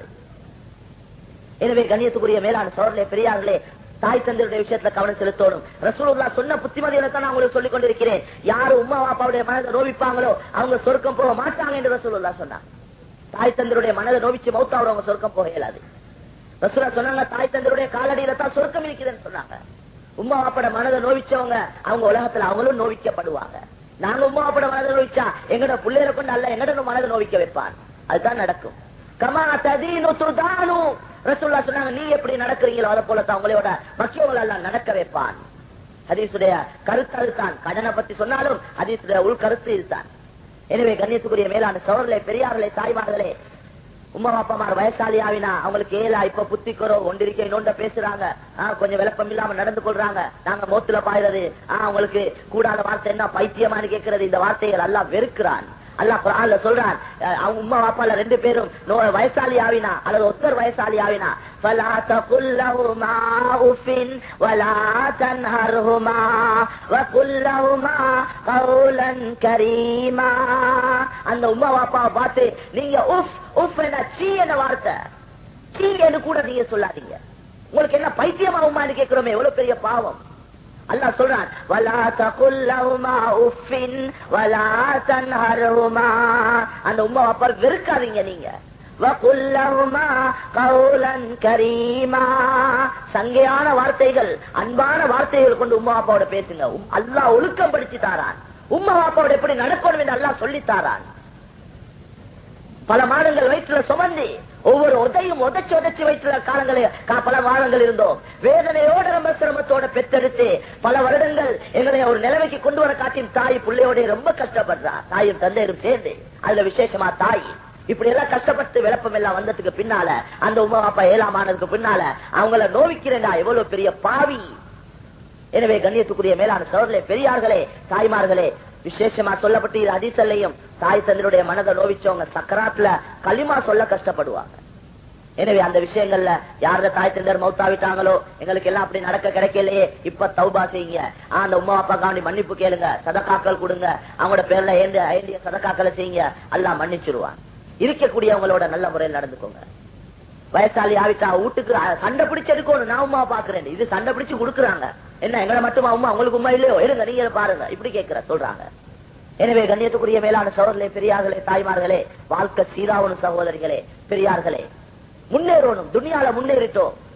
எனவே கண்ணியத்துக்குரிய மேலான சோழர்களே, பெரியார்களே, தாய் தந்தையுடைய விஷயத்துல கவனம் செலுத்தணும். ரசூலுல்லாஹ் சொன்ன புத்திமதிகளை தான் நான் உங்களுக்கு சொல்லிக் கொண்டிருக்கிறேன். யாரு உம்மா அப்பாவுடைய மனதை நோவிப்பாங்களோ அவங்க சொர்க்கம் போக மாட்டாங்க என்று ரசூலுல்லாஹ் சொன்னாங்க. தாய் தந்தையுடைய மனதை நோவிச்சு மௌத்தாவுறவங்க சொர்க்கம் போக இயலாது. ரசூலுல்லாஹ் சொன்னாங்க தாய் தந்தையுடைய காலடியில தான் சொர்க்கம் இருக்கிறதுன்னு சொன்னாங்க. உம்மா அப்பாட மனதை நோவிச்சவங்க அவங்க உலகத்துல அவங்களும் நோவிக்கப்படுவாங்க. நாங்க உம்மா அப்பாட மனதை நோவிச்சா எங்கட பிள்ளைகளை கொண்டு அல்ல எங்கட மனதை நோவிக்க வைப்பான், அதுதான் நடக்கும். கமா ததீனு துதானு, ரசூலுல்லாஹ் சொன்னாங்க நீ எப்படி நடக்கிறீங்களோ அதை போலதான் உங்களோட மக்கியவங்களை எல்லாம் நடக்க வைப்பான். ஹதீஸுடைய கருத்து அதுதான். கடனை பத்தி சொன்னாலும் ஹதீஸுடைய உள்கருத்து இதுதான். எனவே கண்ணியத்துக்குரிய மேலான சோழர்களே, பெரியார்களே, தாய்மார்களே, உம்மா அப்பாமார் வயசாளி ஆவினா அவங்களுக்கு ஏலா இப்ப புத்திக்கிறோ ஒன்றிருக்கை நோண்ட பேசுறாங்க, கொஞ்சம் விளப்பம் இல்லாம நடந்து கொள்றாங்க, நாங்க மோத்துல பாயுறது, அவங்களுக்கு கூடாத வார்த்தை என்ன பைத்தியமானு கேட்கறது, இந்த வார்த்தைகள் எல்லாம் வெறுக்கிறான். அல்லாஹ் குர்ஆன்ல சொல்றான், அவங்க உம்மா வாப்பால 2 பேரும் வயசாளி ஆவினா அல்லது ஒத்தர் வயசாளி ஆவினா ஃபலா தகுல் லஹுமா உஃபின் வலா தன்ஹர்ஹுமா வகுல் லஹுமா கௌலன் கரீமா. அந்த உம்மா வாப்பாவை பார்த்து நீங்க உஃப் உஃப் என்ற சீ என்ற வார்த்தை, சீ என்று கூட நீங்க சொல்லாதீங்க. உங்களுக்கு என்ன பைத்தியமாகுமான்னு கேட்கிறோமே, எவ்வளவு பெரிய பாவம். அல்லாஹ் சொல்றான் வலா தகுல் லஹுமா உஃபின் வலா தன்ஹர்ஹுமா, அந்த உம்மா அப்பா வெறுக்காதீங்க நீங்க. வகுல் லஹுமா கௌலன் கரீமா, சங்கையான வார்த்தைகள், அன்பான வார்த்தைகள் கொண்டு உம்மா அப்பாவோட பேசுங்க. அல்லாஹ் ஒழுக்கம் படிச்சு தாரான், உம்மா அப்பாவோட எப்படி நடக்கணும் என்று அல்லாஹ் சொல்லி தாரான். பல மாதங்கள் வயிற்றுல சுமந்து ஒவ்வொரு உதையும் உதச்சு வயிற்றுல காலங்களே பல மாதங்கள் இருந்தோம். வேதனையோட ரொம்ப சிரமத்தோட பெற்றெடுத்து பல வருடங்கள் எங்களை ஒரு நிலைமைக்கு கொண்டு வர காட்டின் தாய் பிள்ளையோட ரொம்ப கஷ்டப்படுறா. தாயும் தந்தையரும் சேர்ந்து, அதுல விசேஷமா தாய் இப்படி எல்லாம் கஷ்டப்பட்டு விளப்பம் எல்லாம் வந்ததுக்கு பின்னால, அந்த உமா அப்பா 7ஆம் ஆனதுக்கு பின்னால அவங்கள நோவிக்கிறேன்டா எவ்வளவு பெரிய பாவி. எனவே கண்ணியத்துக்குரிய மேலான சோழர்களே, பெரியார்களே, தாய்மார்களே, விசேஷமா சொல்லப்பட்டு இது ஹதீஸ்லயும் தாய் தந்தையுடைய மனதை நோவிச்சவங்க சக்கராத்துல களிமா சொல்ல கஷ்டப்படுவாங்க. எனவே அந்த விஷயங்கள்ல யார தாய் தந்தையர் மௌத்தாவிட்டாங்களோ எங்களுக்கு எல்லாம் அப்படி நடக்க கிடைக்கலையே, இப்ப தௌபா செய்யுங்க. அந்த உமா அப்பா காண்டி மன்னிப்பு கேளுங்க, சதக்காக்கள் கொடுங்க, அவங்களோட பேர்ல ஏந்திய சதக்காக்களை செய்யுங்க, எல்லாம் மன்னிச்சிருவான். இருக்கக்கூடியவங்களோட நல்ல முறையில் நடந்துக்கோங்க. வயசாளி ஆவிட்டா வீட்டுக்கு சண்டை பிடிச்சு எடுக்கணும், நான் உமா பாக்குறேன், இது சண்டை பிடிச்சு கொடுக்குறாங்க, என்ன எங்களை மட்டுமா உமா உங்களுக்கு உமா இல்லையோ எடுங்க நீங்க பாருங்க, இப்படி கேட்கிற சொல்றாங்க. எனவே கண்ணியத்துக்குரிய மேலான சகோதரர்களே, பெரியார்களே, தாய்மார்களே, வாழ்க்கை சீராவணும் சகோதரிகளே, பெரியார்களே, முன்னேறணும். துனியால முன்னேறிட்டோம்,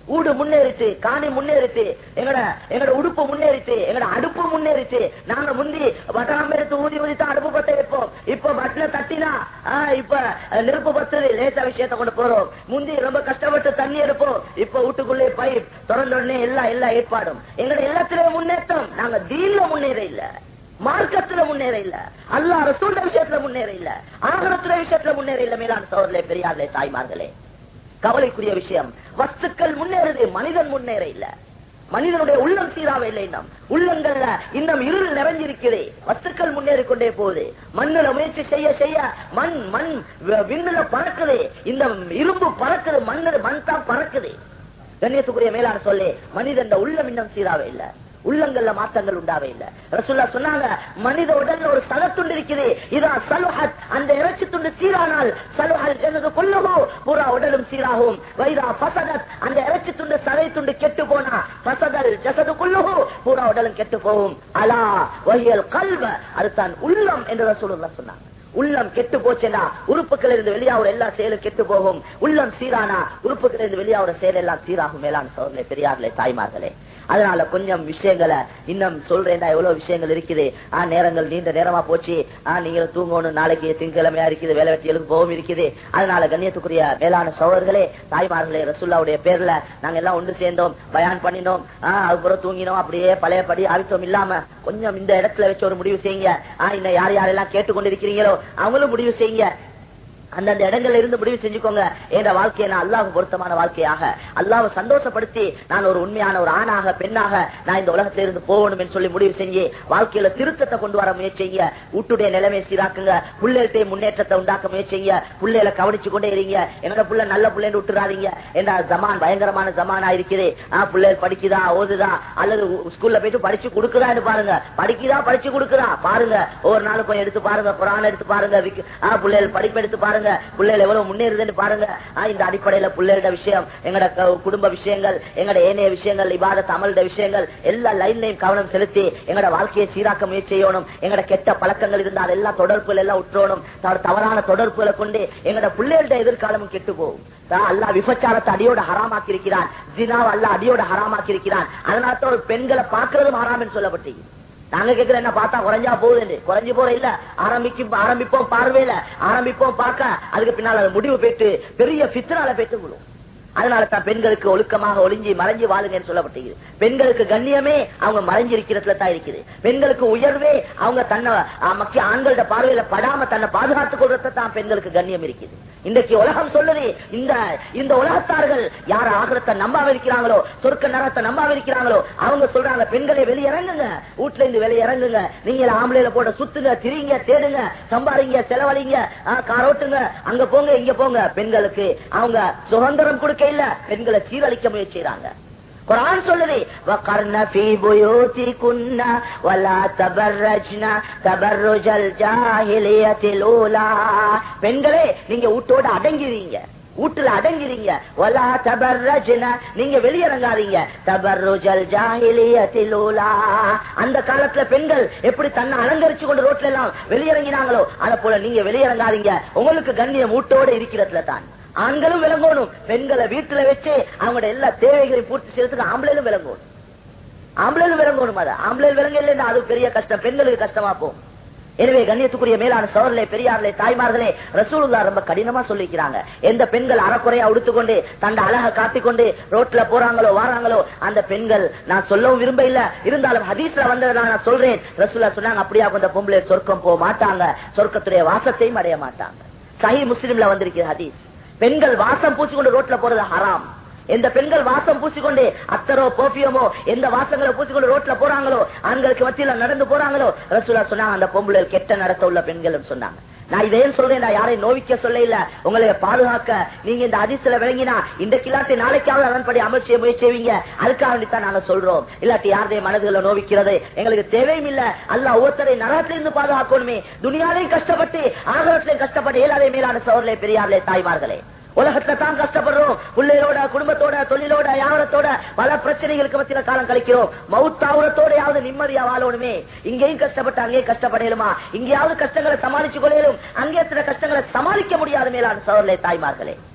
ஊடு முன்னேறிட்டு, காணி முன்னேறிட்டு, எங்கட உடுப்பு முன்னேறிட்டு, எங்கட அடுப்பு முன்னேறிட்டு. நாங்க முந்தி பட்டாம் எடுத்து ஊதி ஊதித்தான் அடுப்பு பத்த வைப்போம். இப்ப பட்டில தட்டினா இப்ப நெருப்பு பத்துது, லேசா விஷயத்த கொண்டு போறோம். முந்தி ரொம்ப கஷ்டப்பட்டு தண்ணி எடுப்போம். இப்ப வீட்டுக்குள்ளே பைப் திறந்த உடனே எல்லா ஏற்பாடும். எங்கட எல்லாத்திலேயே முன்னேற்றம். நாங்க தீன்ல முன்னேற இல்ல, மார்க்கத்துல முன்னேற இல்ல, அல்லாஹ் ரசூல் விஷயத்துல முன்னேற இல்ல, ஆகிரத்துல விஷயத்துல முன்னேற இல்ல. மேலான சகோதரர்களே, பெரியார்களே, தாய்மார்களே, கவலைக்குரிய விஷயம். வஸ்துக்கள் முன்னேறுது, மனிதன் முன்னேற இல்ல. மனிதனுடைய உள்ளம் சீராக இல்லை. உள்ளங்கள்ல இன்னும் இருள் நிறைஞ்சிருக்கிறே. வஸ்துக்கள் முன்னேறி கொண்டே போகுது. மண்ணுல முயற்சி செய்ய செய்ய மண் விண்ணுல பறக்குது. இந்த இரும்பு பறக்குது, மண் தான் பறக்குது. கண்ணியத்துக்குரிய மேலான சொல்லி, மனிதன் உள்ளம் இன்னும் சீராக இல்ல, உள்ளங்கள்ல மாற்றங்கள் உண்டாவே இல்ல. ரசூலுல்லாஹ் சொன்னாங்க, மனித உடல்ல ஒரு சலத்துண்டு இருக்குது. இதா சலுஹத், அந்த இறைச்சி துண்டு சீரானால் சலுஹல் ஜஸது குல்லுஹு, பூரா உடலும் சீராகும். வைதா ஃபஸதத், அந்த இறைச்சி துண்டு சதை துண்டு கெட்டு போனா ஃபஸதல் ஜஸது குல்லுஹு, பூரா உடலும் கெட்டு போகும். அலா வஹியல் கல்ப, அதுதான் உள்ளம் என்று ரசூலுல்லாஹ் சொன்னாங்க. உள்ளம் கெட்டு போச்சுன்னா உறுப்புகள் இருந்து வெளியாகிற எல்லா செயலும் கெட்டு போகும். உள்ளம் சீரானா உறுப்புகள் இருந்து வெளியாகிற செயல் எல்லாம் சீராகும். மேலான சகோதரர்களே, பெரியார்களே, தாய்மார்களே, அதனால கொஞ்சம் விஷயங்களை இன்னும் சொல்றேன்டா. எவ்வளவு விஷயங்கள் இருக்குது. நேரங்கள் நீண்ட நேரமா போச்சு. நீங்க தூங்கணும், நாளைக்கு திங்கக்கிழமையா இருக்குது, வேலை வெட்டிகளுக்கு போகவும் இருக்குது. அதனால கண்ணியத்துக்குரிய மேலான சகோதரர்களே, தாய்மார்களே, ரசூலுல்லாஹ்வுடைய பேர்ல நாங்க எல்லாம் ஒன்று சேர்ந்தோம், பயான் பண்ணினோம், அதுக்கப்புறம் தூங்கினோம். அப்படியே பழையபடி ஆவித்தம் இல்லாம கொஞ்சம் இந்த இடத்துல வச்சு ஒரு முடிவு செய்யுங்க. இன்னும் யாரெல்லாம் கேட்டுக்கொண்டிருக்கிறீங்களோ அவங்களும் முடிவு செய்யுங்க. அந்தந்த இடங்கள்ல இருந்து முடிவு செஞ்சுக்கோங்க. என்ற வாழ்க்கையை நான் அல்லாஹ்வுக்கு பொருத்தமான வாழ்க்கையாக, அல்லாஹ்வை சந்தோஷப்படுத்தி நான் ஒரு உண்மையான ஒரு ஆணாக பெண்ணாக நான் இந்த உலகத்தில இருந்து போகணும் என்று சொல்லி முடிவு செஞ்சு வாழ்க்கையில திருத்தத்தை கொண்டு வர முயற்சிங்க. வீட்டுடைய நிலைமை சீராக்குங்க. பிள்ளைகிட்டே முன்னேற்றத்தை உண்டாக்க முயற்சிங்க. பிள்ளைகளை கவனிச்சு கொண்டே இருங்க. என்னோட பிள்ளை நல்ல பிள்ளைன்னு விட்டுறாதீங்க. ஏன்னா ஜமான் பயங்கரமான ஜமானா இருக்குது. பிள்ளைகள் படிக்குதா, ஓதுதா, அல்லது ஸ்கூல்ல போயிட்டு படிச்சு கொடுக்குதான்னு பாருங்க. படிக்குதா, படிச்சு கொடுக்குதா பாருங்க. ஒவ்வொரு நாளும் கொஞ்சம் எடுத்து பாருங்க, குர்ஆன் எடுத்து பாருங்க, பிள்ளைகள் படிப்பு எடுத்து பாருங்க, பிள்ளைகள் எவ்வளவு முன்னேறுதுன்னு பாருங்க. இந்த அடிப்படையில பிள்ளைகளோட விஷயம், எங்கட குடும்ப விஷயங்கள், எங்கட ஏனைய விஷயங்கள், இபாதத் அமல்ட விஷயங்கள் எல்லா லைன்லையும் கவனம் செலுத்தி எங்கட வாழ்க்கையை சீராக்க முயற்சி செய்யணும். எங்கட கெட்ட பழக்கங்கள் இருந்தால் அதெல்லாம் தொடர்புகள் எல்லாம் உற்றோணும். தவறான தொடர்புகளை கொண்டு எங்கட பிள்ளைகளோட எதிர்காலமும் கெட்டு போகும். அல்லாஹ் விபச்சாரத்தை அடியோட ஹராமாக்கி இருக்கிறான். ஜினாவை அல்லாஹ் அடியோட ஹராமாக்கி இருக்கிறான். அதனால ஒரு பெண்களை பார்க்கறதும் ஹராம்னு சொல்லப்பட்டு நாங்க கேட்கிற என்ன பார்த்தா குறைஞ்சா போகுது, குறைஞ்சு போற இல்ல. ஆரம்பிப்போம் பார்வையில, ஆரம்பிப்போம் பார்க்க, அதுக்கு பின்னால் அது முடிவு பெற்று பெரிய ஃபித்னால பெற்று விடும். அதனால தான் பெண்களுக்கு ஒழுக்கமாக ஒளிஞ்சி மறைஞ்சி வாழுங்க சொல்லப்பட்டது. பெண்களுக்கு கண்ணியமே அவங்க மறைஞ்சிருக்கிறதுல தான் இருக்குது. பெண்களுக்கு உயர்வே அவங்க தன்னை மக்கிய ஆண்களோட பார்வையில படாம தன்னை பாதுகாத்துக் கொள்றத தான் பெண்களுக்கு கண்ணியம் இருக்குது. இன்றைக்கு உலகம் சொல்லுது, இந்த உலகத்தார்கள் யார் ஆகிரத்தை நம்பாம இருக்கிறாங்களோ, சொர்க்க நரகத்தை நம்பாம இருக்கிறாங்களோ அவங்க சொல்றாங்க, பெண்களை வெளியிறங்குங்க, வீட்டுல இருந்து வெளியிறங்குங்க, நீங்க ஆம்பளையில போட சுத்துங்க, திரிங்க, தேடுங்க, சம்பாதிங்க, செலவழிங்க, காரோட்டுங்க, அங்க போங்க இங்க போங்க. பெண்களுக்கு அவங்க சுதந்திரம் கொடுக்க இல்ல, பெண்களை சீரழிக்க முயற்சி செய்றாங்க. குர்ஆன் சொல்லுது, வகர்ன ஃபீ புயூதிகுன்ன வலா தபர்ரஜ்ன தபர்ருஜல் ஜாஹிலியத்தில் ஊலா. பெண்களே நீங்க வீட்டோட அடங்கிரீங்க, வீட்டுல அடங்கிறீங்க. வலா தபர்ரஜ்ன, நீங்க வெளியிறங்காதீங்க. தபர்ருஜல் ஜாஹிலியத்தில் ஊலா, அந்த காலத்துல பெண்கள் எப்படி தன்னை அலங்கரிச்சு கொண்டு ரோட்ல எல்லாம் வெளியிறங்கினாங்களோ அத போல நீங்க வெளியிறங்காதீங்க. உங்களுக்கு கண்ணியம் வீட்டோட இருக்கிறதுல தான். ஆண்களும் விளங்கணும். பெண்களை வீட்டுல வச்சு அவங்களோட எல்லா தேவைகளையும் பூர்த்தி செய்யறதுக்கு ஆம்பளையும் விளங்கணும். ஆம்பளையும் விளங்கணும். அது ஆம்பளை விளங்க இல்லைன்னா அது பெரிய கஷ்டம், பெண்களுக்கு கஷ்டமா போகும். எனவே கண்ணியத்துக்குரிய மேலான சகோதரர்களே, பெரியார்களே, தாய்மார்களே, ரசூலுல்லாஹ் ரொம்ப கடினமா சொல்லிக்கிறாங்க. எந்த பெண்கள் அறக்குறையா உடுத்துக்கொண்டு தண்ட அழகை காட்டிக்கொண்டு ரோட்ல போறாங்களோ வாராங்களோ அந்த பெண்கள், நான் சொல்லவும் விரும்ப இல்ல, இருந்தாலும் ஹதீஸ்ல வந்ததை நான் சொல்றேன். ரசூலுல்லாஹ் சொன்னாங்க, அப்படியா அந்த பொம்பளை சொர்க்கம் போக மாட்டாங்க, சொர்க்கத்துடைய வாசத்தையும் அடைய மாட்டாங்க. சஹீஹ் முஸ்லிம்ல வந்திருக்கிற ஹதீஸ். பெண்கள் வாசம் பூசிக்கொண்டு ரோட்ல போறது ஹராம். எந்த பெண்கள் வாசம் பூசிக்கொண்டு அத்தரோ பர்ஃபியூமோ எந்த வாசங்களை பூசிக்கொண்டு ரோட்ல போறாங்களோ, ஆண்களுக்கு மத்தியில நடந்து போறாங்களோ, ரசூலுல்லாஹ் சொன்னாங்க அந்த பொம்பளை கெட்ட நடத்த உள்ள பெண்கள் சொன்னாங்க. நான் இதை சொல்றேன், நான் யாரையும் நோவிக்க சொல்ல இல்ல, உங்களை பாதுகாக்க. நீங்க இந்த ஹதீஸ்ல விளங்கினா இந்த கிளாட்டி நாளைக்காவது அதன்படி அமல் செய்ய முயற்சி செய்வீங்க. அதுக்காக வேண்டித்தான் நாங்க சொல்றோம். இல்லாட்டி யாருடைய மனதுகளை நோவிக்கிறது எங்களுக்கு தேவையும் இல்ல. அல்லாஹ் ஒவ்வொருத்தரை நரகத்திலிருந்து பாதுகாக்கணுமே. துனியாலையும் கஷ்டப்பட்டு ஆகரத்திலையும் கஷ்டப்பட்டு ஏழாதே மேலான சகோதரர்களே, பெரியார்களே, தாய்மார்களே, உலகத்துல தான் கஷ்டப்படுறோம். பிள்ளையோட, குடும்பத்தோட, தொழிலோட, வியாபாரத்தோட பல பிரச்சனைகளுக்கு மத்தியில காலம் கழிக்கிறோம். மவுத்தாவுரத்தோடையாவது நிம்மதியா வாழணுமே. இங்கேயும் கஷ்டப்பட்டு அங்கேயும் கஷ்டப்படலுமா? இங்கேயாவது கஷ்டங்களை சமாளிச்சு கொள்ளையிலும் அங்கே சில கஷ்டங்களை சமாளிக்க முடியாத மேலான சகோதரர்களே, தாய்மார்களே.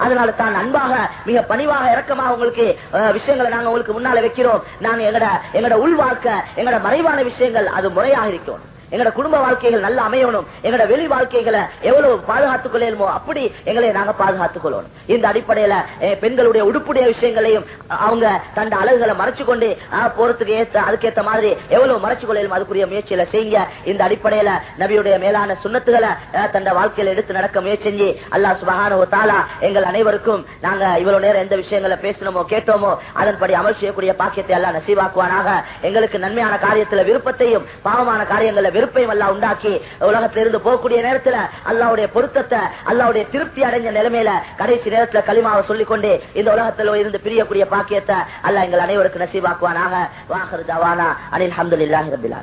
அதனால தான் அன்பாக மிக பணிவாக இரக்கமாக உங்களுக்கு விஷயங்களை நாங்க உங்களுக்கு முன்னால வைக்கிறோம். நாங்க எங்கட உள் வாழ்க்கை எங்கட மறைவான விஷயங்கள் அது முறையாக இருக்கும். எங்கட குடும்ப வாழ்க்கைகள் நல்லா அமையணும். எங்கட வெளி வாழ்க்கைகளை எவ்வளவு பாதுகாத்துக் கொள்ளணுமோ அப்படி எங்களை நாங்க பாதுகாத்துக் கொள்ளணும். இந்த அடிப்படையில பெண்களுடைய உடுப்புடைய விஷயங்களையும் அவங்க தன் அழகுகளை மறைச்சு கொண்டு போறதுக்கு அதுக்கேற்ற மாதிரி எவ்வளவு மறைச்சு கொள்ளணும் அதுக்குரிய முயற்சியில செய்ய. இந்த அடிப்படையில நபியுடைய மேலான சுன்னத்துகளை தன் வாழ்க்கையில எடுத்து நடக்க முயற்சி செஞ்சு அல்லாஹ் சுப்ஹானஹு வ தஆலா எங்கள் அனைவருக்கும் நாங்க இவ்வளவு நேரம் எந்த விஷயங்களை பேசணுமோ கேட்டோமோ அதன்படி அமல் செய்யக்கூடிய பாக்கியத்தை அல்லாஹ் நசீபாக்குவானாக. எங்களுக்கு நன்மையான காரியத்துல விருப்பத்தையும் பாவமான காரியங்கள்ல விருப்பையும் அல்லாஹ் உண்டாக்கி உலகத்திலிருந்து போகக்கூடிய நேரத்தில் அல்லாஹ்வுடைய பொருத்தத்தை அல்லாஹ்வுடைய திருப்தி அடைஞ்ச நிலைமையில கடைசி நேரத்தில் கலிமாவை சொல்லிக்கொண்டு இந்த உலகத்தில் இருந்து பிரியக்கூடிய பாக்கியத்தை அல்லாஹ் எங்கள் அனைவருக்கு நசீபாக்குவானாக. வாஹிரு தவானா அனில் ஹம்துலில்லாஹி ரப்பில் ஆலமீன்.